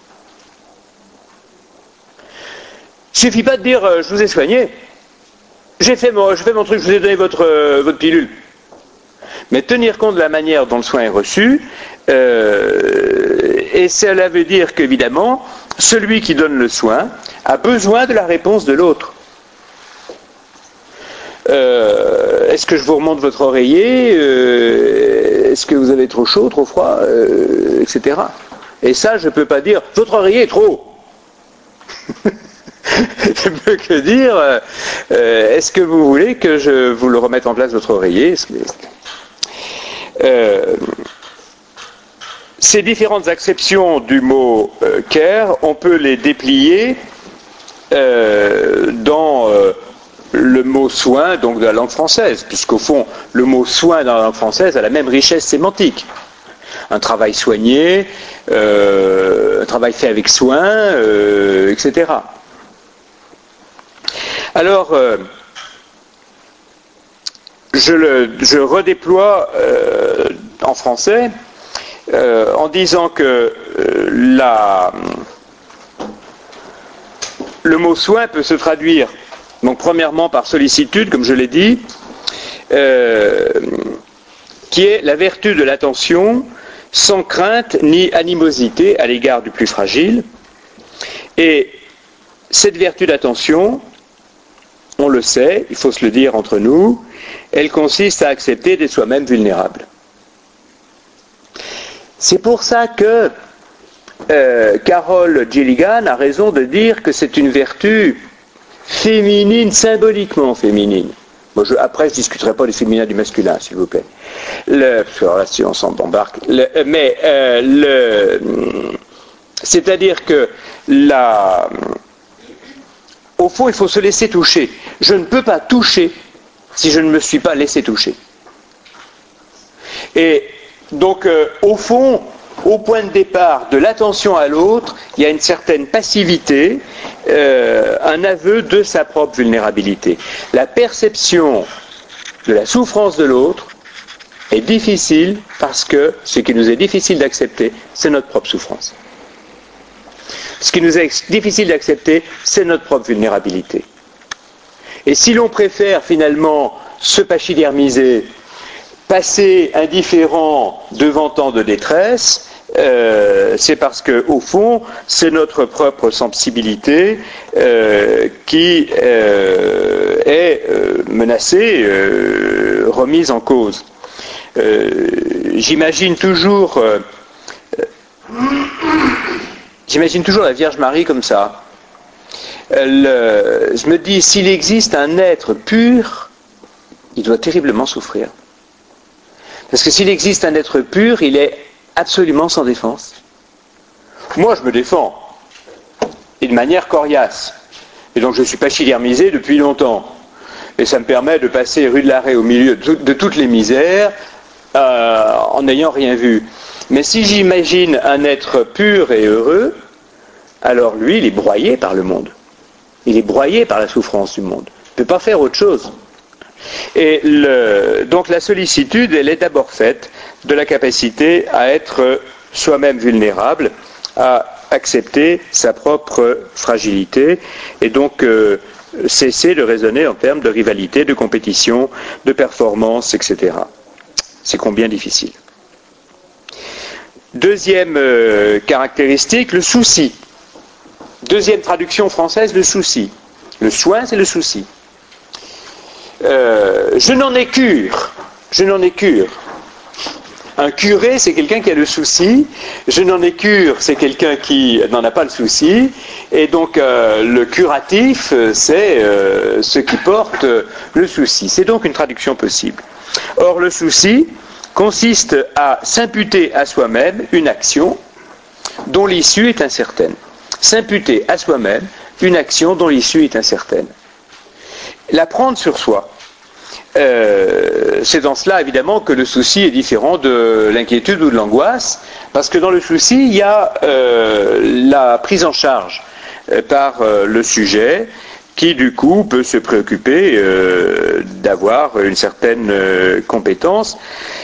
Il ne suffit pas de dire je vous ai soigné, je fais mon truc, je vous ai donné votre pilule. Mais tenir compte de la manière dont le soin est reçu, et cela veut dire qu'évidemment, celui qui donne le soin a besoin de la réponse de l'autre. Est-ce que je vous remonte votre oreiller, est-ce que vous avez trop chaud, trop froid, etc. Et ça, je ne peux pas dire votre oreiller est trop. Je peux que dire est-ce que vous voulez que je vous le remette en place votre oreiller? Ces différentes acceptions du mot care, on peut les déplier dans le mot soin, donc de la langue française, puisqu'au fond, le mot soin dans la langue française a la même richesse sémantique. Un travail soigné, un travail fait avec soin, etc. Alors, je redéploie en français en disant que le mot soin peut se traduire, donc premièrement par sollicitude, comme je l'ai dit, qui est la vertu de l'attention sans crainte ni animosité à l'égard du plus fragile. Et cette vertu d'attention, on le sait, il faut se le dire entre nous, elle consiste à accepter d'être soi-même vulnérable. C'est pour ça que Carol Gilligan a raison de dire que c'est une vertu féminine, symboliquement féminine. Bon, après, je ne discuterai pas du féminin et du masculin, s'il vous plaît. Si on s'en embarque. C'est-à-dire que au fond, il faut se laisser toucher. Je ne peux pas toucher si je ne me suis pas laissé toucher. Et donc, au fond, au point de départ de l'attention à l'autre, il y a une certaine passivité, un aveu de sa propre vulnérabilité. La perception de la souffrance de l'autre est difficile parce que ce qui nous est difficile d'accepter, c'est notre propre souffrance. Ce qui nous est difficile d'accepter, c'est notre propre vulnérabilité. Et si l'on préfère finalement se pachydermiser, passer indifférent devant tant de détresse, c'est parce que, au fond, c'est notre propre sensibilité qui est menacée, remise en cause. J'imagine toujours la Vierge Marie comme ça. Je me dis, s'il existe un être pur, il doit terriblement souffrir. Parce que s'il existe un être pur, il est absolument sans défense. Moi, je me défends, et de manière coriace. Et donc, je suis pachydermisé depuis longtemps. Et ça me permet de passer rue de l'Arrêt au milieu de toutes les misères, en n'ayant rien vu. Mais si j'imagine un être pur et heureux, alors lui, il est broyé par le monde. Il est broyé par la souffrance du monde. Il ne peut pas faire autre chose. Et donc la sollicitude, elle est d'abord faite de la capacité à être soi-même vulnérable, à accepter sa propre fragilité, et donc cesser de raisonner en termes de rivalité, de compétition, de performance, etc. C'est combien difficile. Deuxième caractéristique, le souci. Deuxième traduction française, le souci. Le soin, c'est le souci. Je n'en ai cure. Un curé, c'est quelqu'un qui a le souci. Je n'en ai cure, c'est quelqu'un qui n'en a pas le souci. Et donc, le curatif, c'est ce qui porte le souci. C'est donc une traduction possible. Or, le souci consiste à s'imputer à soi-même une action dont l'issue est incertaine. S'imputer à soi-même une action dont l'issue est incertaine. La prendre sur soi. C'est dans cela, évidemment, que le souci est différent de l'inquiétude ou de l'angoisse, parce que dans le souci, il y a la prise en charge par le sujet, qui, du coup, peut se préoccuper d'avoir une certaine compétence.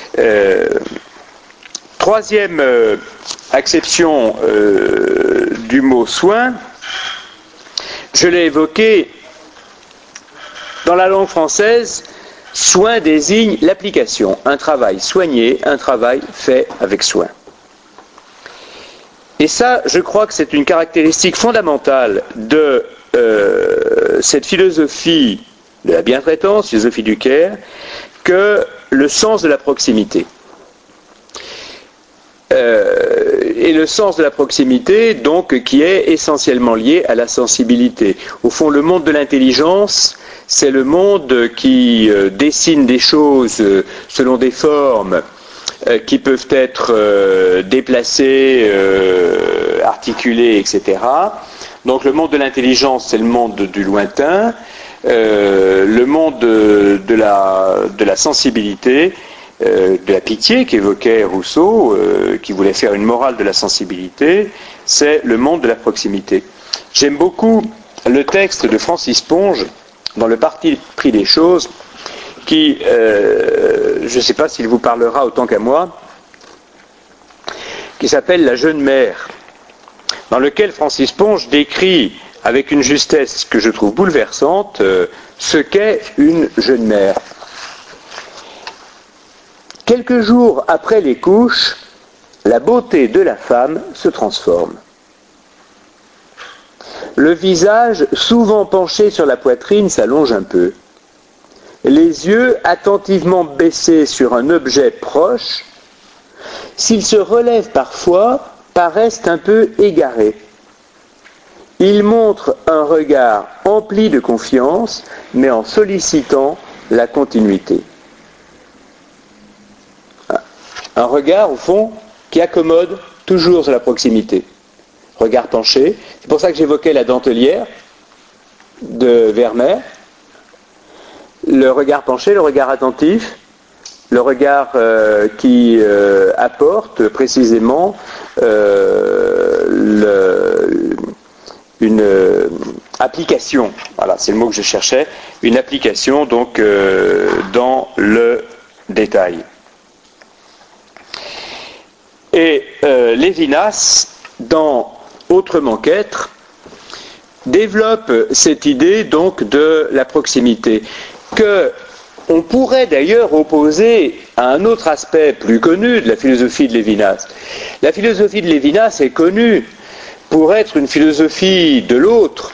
Troisième acception du mot soin, je l'ai évoqué, dans la langue française, soin désigne l'application, un travail soigné, un travail fait avec soin. Et ça, je crois que c'est une caractéristique fondamentale de cette philosophie de la bientraitance, philosophie du care, que le sens de la proximité. Et le sens de la proximité, donc, qui est essentiellement lié à la sensibilité. Au fond, le monde de l'intelligence, c'est le monde qui dessine des choses selon des formes qui peuvent être déplacées, articulées, etc. Donc, le monde de l'intelligence, c'est le monde du lointain. Le monde de la sensibilité, de la pitié qu'évoquait Rousseau, qui voulait faire une morale de la sensibilité, c'est le monde de la proximité. J'aime beaucoup le texte de Francis Ponge, dans le parti pris des choses, qui, je ne sais pas s'il vous parlera autant qu'à moi, qui s'appelle La jeune mère, dans lequel Francis Ponge décrit avec une justesse que je trouve bouleversante ce qu'est une jeune mère. Quelques jours après les couches, la beauté de la femme se transforme. Le visage, souvent penché sur la poitrine, s'allonge un peu. Les yeux, attentivement baissés sur un objet proche, s'ils se relèvent parfois, paraissent un peu égarés. Ils montrent un regard empli de confiance, mais en sollicitant la continuité. Un regard, au fond, qui accommode toujours la proximité. Regard penché. C'est pour ça que j'évoquais la dentelière de Vermeer. Le regard penché, le regard attentif, le regard qui apporte précisément une application. Voilà, c'est le mot que je cherchais. Une application donc dans le détail. Et Lévinas, dans Autrement qu'être, développe cette idée donc de la proximité, que on pourrait d'ailleurs opposer à un autre aspect plus connu de la philosophie de Lévinas. La philosophie de Lévinas est connue pour être une philosophie de l'autre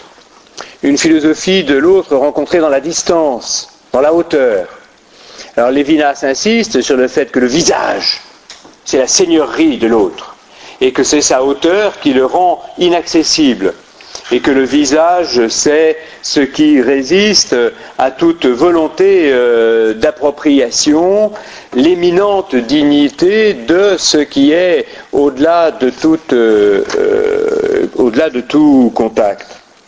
rencontrée dans la distance, dans la hauteur. Alors Lévinas insiste sur le fait que le visage, c'est la seigneurie de l'autre, et que c'est sa hauteur qui le rend inaccessible, et que le visage, c'est ce qui résiste à toute volonté d'appropriation, l'éminente dignité de ce qui est au-delà de tout contact.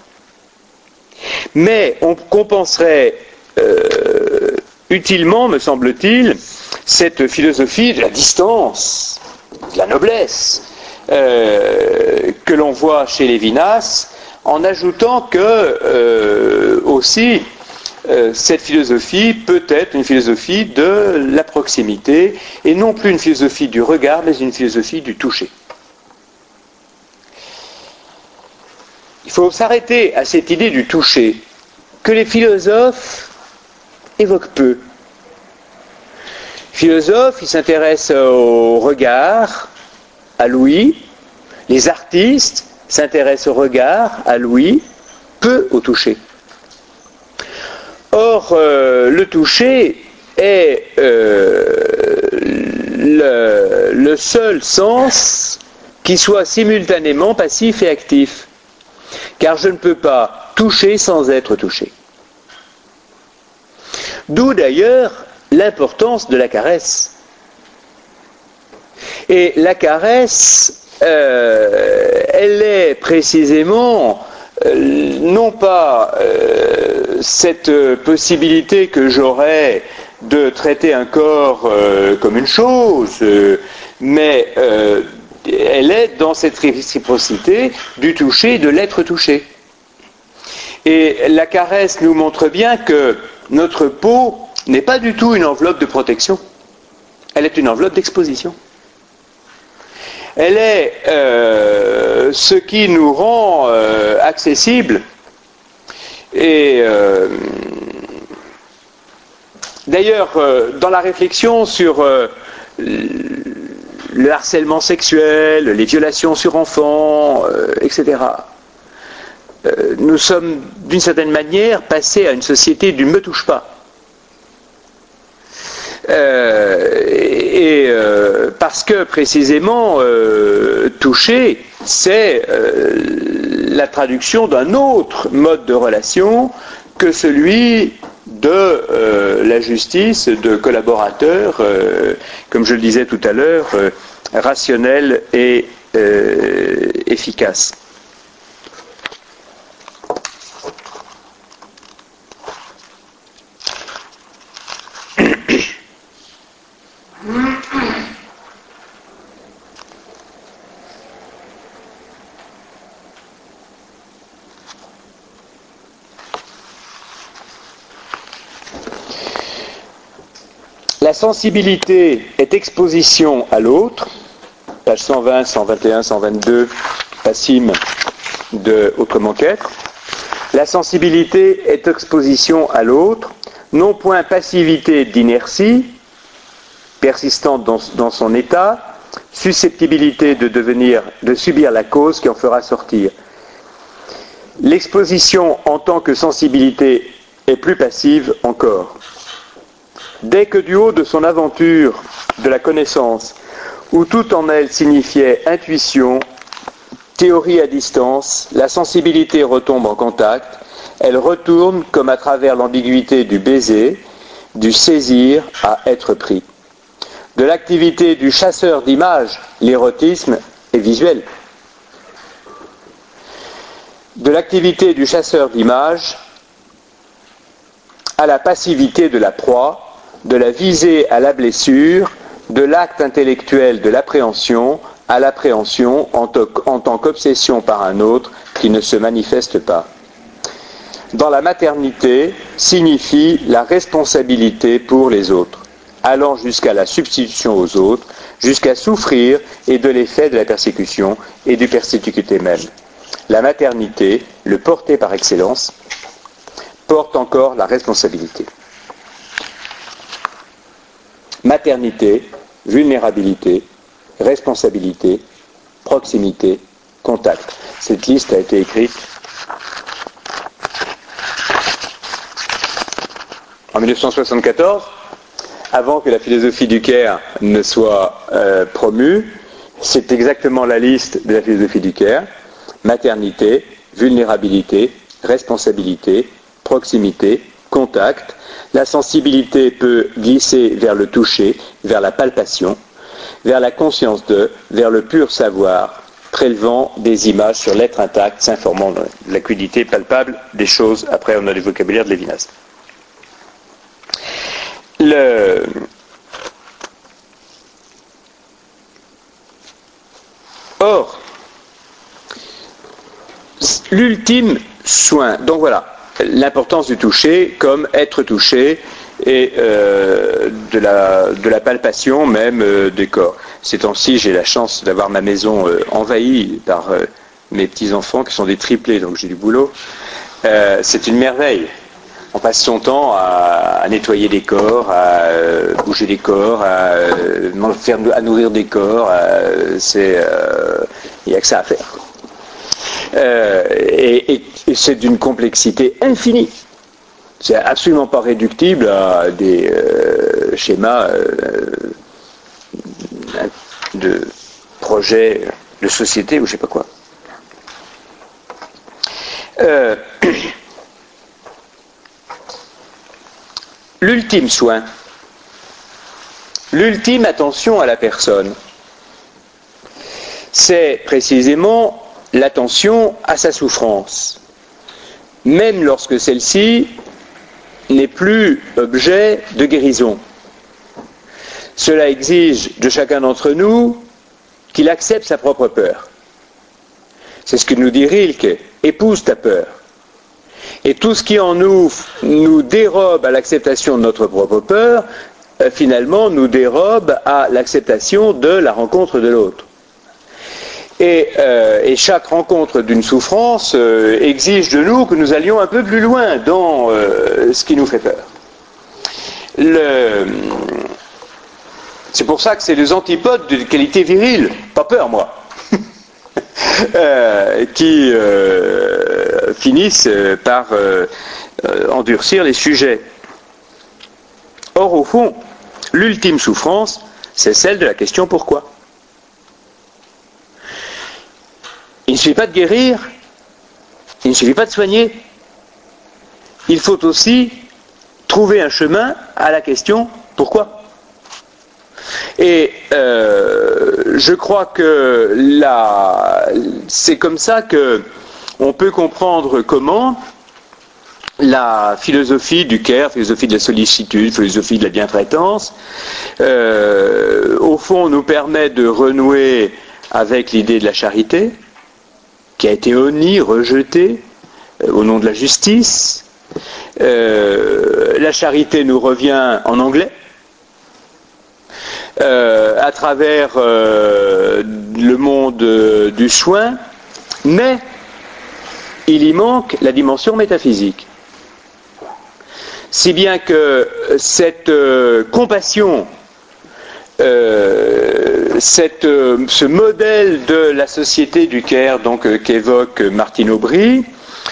Mais on compenserait utilement, me semble-t-il, cette philosophie de la distance, de la noblesse, que l'on voit chez Lévinas, en ajoutant que aussi cette philosophie peut être une philosophie de la proximité, et non plus une philosophie du regard, mais une philosophie du toucher. Il faut s'arrêter à cette idée du toucher, que les philosophes évoquent peu. Les philosophes, ils s'intéressent au regard, à l'ouïe. Les artistes s'intéressent au regard, à l'ouïe, peu au toucher. Or, le toucher est le seul sens qui soit simultanément passif et actif. Car je ne peux pas toucher sans être touché. D'où d'ailleurs l'importance de la caresse. Et la caresse, elle est précisément non pas cette possibilité que j'aurais de traiter un corps comme une chose, mais elle est dans cette réciprocité du toucher et de l'être touché. Et la caresse nous montre bien que notre peau n'est pas du tout une enveloppe de protection, elle est une enveloppe d'exposition. Elle est ce qui nous rend accessibles. Et d'ailleurs, dans la réflexion sur le harcèlement sexuel, les violations sur enfants, etc., nous sommes d'une certaine manière passés à une société du « me touche pas ». Parce que précisément toucher, c'est la traduction d'un autre mode de relation que celui de la justice, de collaborateurs, comme je le disais tout à l'heure, rationnel et efficace. La sensibilité est exposition à l'autre, page 120, 121, 122, Passim de Autrement qu'être. La sensibilité est exposition à l'autre, non point passivité d'inertie, persistante dans son état, susceptibilité de subir la cause qui en fera sortir. L'exposition en tant que sensibilité est plus passive encore. Dès que du haut de son aventure de la connaissance, où tout en elle signifiait intuition, théorie à distance, la sensibilité retombe en contact, elle retourne comme à travers l'ambiguïté du baiser, du saisir à être pris. De l'activité du chasseur d'images, l'érotisme est visuel. De l'activité du chasseur d'images à la passivité de la proie, de la visée à la blessure, de l'acte intellectuel de l'appréhension à l'appréhension en tant qu'obsession par un autre qui ne se manifeste pas. Dans la maternité signifie la responsabilité pour les autres, allant jusqu'à la substitution aux autres, jusqu'à souffrir et de l'effet de la persécution et du persécuté même. La maternité, le porté par excellence, porte encore la responsabilité. Maternité, vulnérabilité, responsabilité, proximité, contact. Cette liste a été écrite en 1974, avant que la philosophie du Caire ne soit promue. C'est exactement la liste de la philosophie du Caire. Maternité, vulnérabilité, responsabilité, proximité, contact. La sensibilité peut glisser vers le toucher, vers la palpation, vers la conscience de, vers le pur savoir, prélevant des images sur l'être intact, s'informant de l'acuité palpable des choses. Après, on a le vocabulaire de Lévinas. Or, l'ultime soin, donc voilà, l'importance du toucher comme être touché et de la palpation même des corps. Ces temps-ci, j'ai la chance d'avoir ma maison envahie par mes petits-enfants qui sont des triplés, donc j'ai du boulot. C'est une merveille. On passe son temps à nettoyer des corps, à bouger des corps, à nourrir des corps. Il n'y a que ça à faire. Et c'est d'une complexité infinie. C'est absolument pas réductible à des schémas de projets de société ou je sais pas quoi. L'ultime soin, l'ultime attention à la personne, c'est précisément l'attention à sa souffrance, même lorsque celle-ci n'est plus objet de guérison. Cela exige de chacun d'entre nous qu'il accepte sa propre peur. C'est ce que nous dit Rilke, épouse ta peur. Et tout ce qui en nous dérobe à l'acceptation de notre propre peur, finalement nous dérobe à l'acceptation de la rencontre de l'autre. Et chaque rencontre d'une souffrance exige de nous que nous allions un peu plus loin dans ce qui nous fait peur. C'est pour ça que c'est les antipodes de qualité virile, pas peur moi, qui finissent par endurcir les sujets. Or, au fond, l'ultime souffrance, c'est celle de la question pourquoi. Il ne suffit pas de guérir, il ne suffit pas de soigner. Il faut aussi trouver un chemin à la question pourquoi. Et je crois que c'est comme ça qu'on peut comprendre comment la philosophie du care, philosophie de la sollicitude, philosophie de la bientraitance, au fond nous permet de renouer avec l'idée de la charité, qui a été honnie, rejetée au nom de la justice. La charité nous revient en anglais, à travers le monde du soin, mais il y manque la dimension métaphysique. Si bien que cette compassion, ce modèle de la société du Caire, donc qu'évoque Martine Aubry,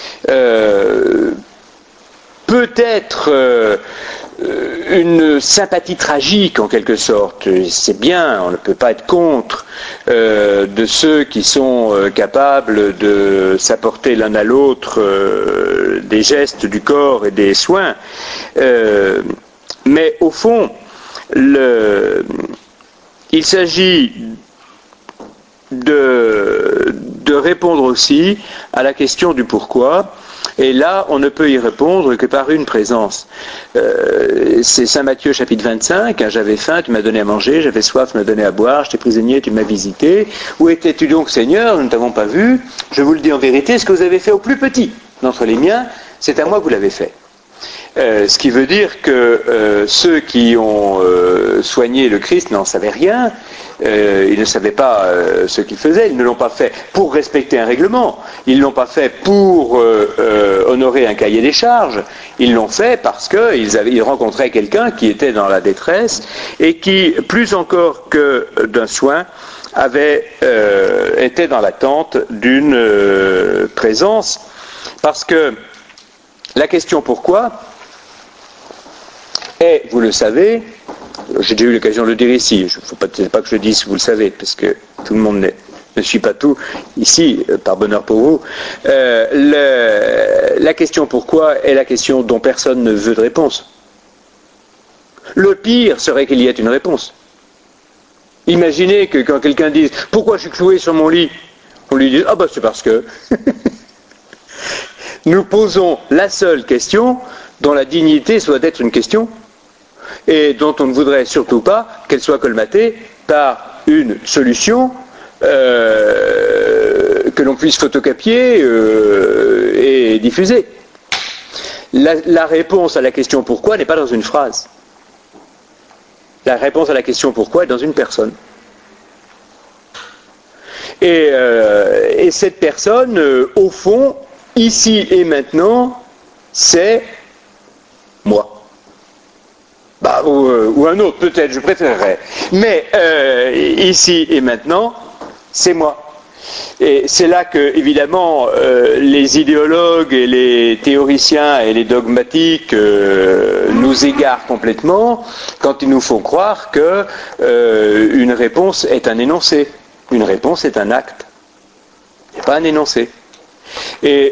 peut être une sympathie tragique en quelque sorte. C'est bien, on ne peut pas être contre de ceux qui sont capables de s'apporter l'un à l'autre des gestes du corps et des soins. Mais au fond, il s'agit de répondre aussi à la question du pourquoi. Et là, on ne peut y répondre que par une présence. C'est Saint Matthieu chapitre 25, hein, j'avais faim, tu m'as donné à manger, j'avais soif, tu m'as donné à boire, j'étais prisonnier, tu m'as visité. Où étais-tu donc, Seigneur? Nous ne t'avons pas vu. Je vous le dis en vérité, ce que vous avez fait au plus petit d'entre les miens, c'est à moi que vous l'avez fait. Ce qui veut dire que ceux qui ont soigné le Christ n'en savaient rien, ils ne savaient pas ce qu'ils faisaient, ils ne l'ont pas fait pour respecter un règlement, ils ne l'ont pas fait pour honorer un cahier des charges, ils l'ont fait parce qu'ils rencontraient quelqu'un qui était dans la détresse et qui, plus encore que d'un soin, était dans l'attente d'une présence, parce que la question pourquoi est, vous le savez, j'ai déjà eu l'occasion de le dire ici, il ne faut pas que je le dise, vous le savez, parce que tout le monde ne suit pas tout ici, par bonheur pour vous. La question pourquoi est la question dont personne ne veut de réponse. Le pire serait qu'il y ait une réponse. Imaginez que quand quelqu'un dise « Pourquoi je suis cloué sur mon lit ?» on lui dit « Ah ben c'est parce que... » Nous posons la seule question dont la dignité soit d'être une question et dont on ne voudrait surtout pas qu'elle soit colmatée par une solution que l'on puisse photocopier et diffuser. La réponse à la question pourquoi n'est pas dans une phrase. La réponse à la question pourquoi est dans une personne. Et cette personne, au fond, ici et maintenant, c'est moi. Ou un autre, peut-être, je préférerais. Mais ici et maintenant, c'est moi. Et c'est là que, évidemment, les idéologues et les théoriciens et les dogmatiques nous égarent complètement quand ils nous font croire que une réponse est un énoncé. Une réponse est un acte, et pas un énoncé. Et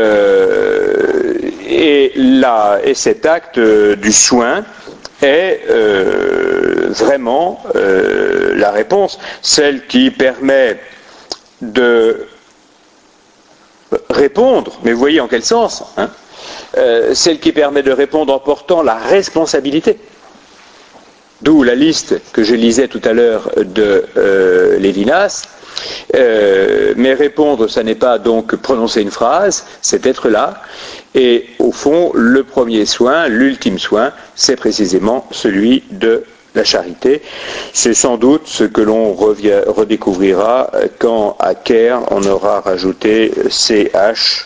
cet acte du soin est vraiment la réponse, celle qui permet de répondre, mais vous voyez en quel sens, hein, celle qui permet de répondre en portant la responsabilité. D'où la liste que je lisais tout à l'heure de Lévinas. Mais répondre, ça n'est pas donc prononcer une phrase, c'est être là. Et au fond, le premier soin, l'ultime soin, c'est précisément celui de la charité. C'est sans doute ce que l'on redécouvrira quand à Caire on aura rajouté CH,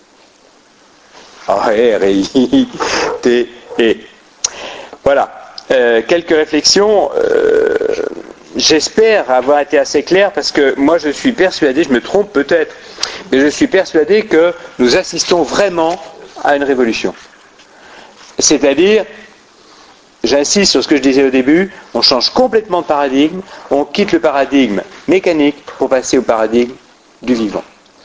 A-R-I-T-E. Voilà. Quelques réflexions, j'espère avoir été assez clair parce que moi je suis persuadé, je me trompe peut-être, mais je suis persuadé que nous assistons vraiment à une révolution. C'est-à-dire, j'insiste sur ce que je disais au début, on change complètement de paradigme, on quitte le paradigme mécanique pour passer au paradigme du vivant.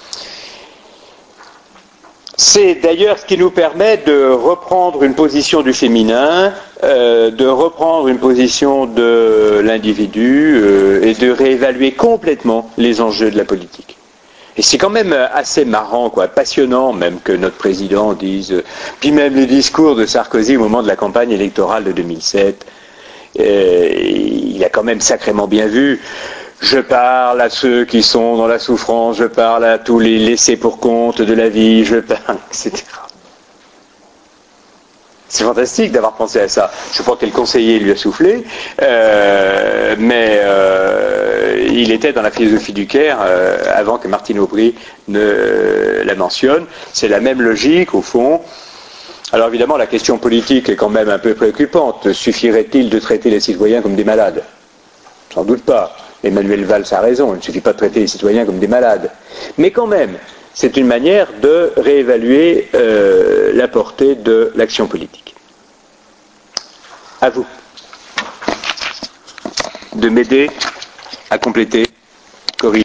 C'est d'ailleurs ce qui nous permet de reprendre une position du féminin, de reprendre une position de l'individu et de réévaluer complètement les enjeux de la politique. Et c'est quand même assez marrant, quoi, passionnant même que notre président dise, puis même les discours de Sarkozy au moment de la campagne électorale de 2007, il a quand même sacrément bien vu. Je parle à ceux qui sont dans la souffrance, je parle à tous les laissés pour compte de la vie, je parle, etc. C'est fantastique d'avoir pensé à ça. Je crois que le conseiller lui a soufflé, mais il était dans la philosophie du Caire avant que Martine Aubry ne la mentionne. C'est la même logique, au fond. Alors évidemment, la question politique est quand même un peu préoccupante. Suffirait-il de traiter les citoyens comme des malades? Sans doute pas. Emmanuel Valls a raison, il ne suffit pas de traiter les citoyens comme des malades. Mais quand même, c'est une manière de réévaluer la portée de l'action politique. À vous de m'aider à compléter.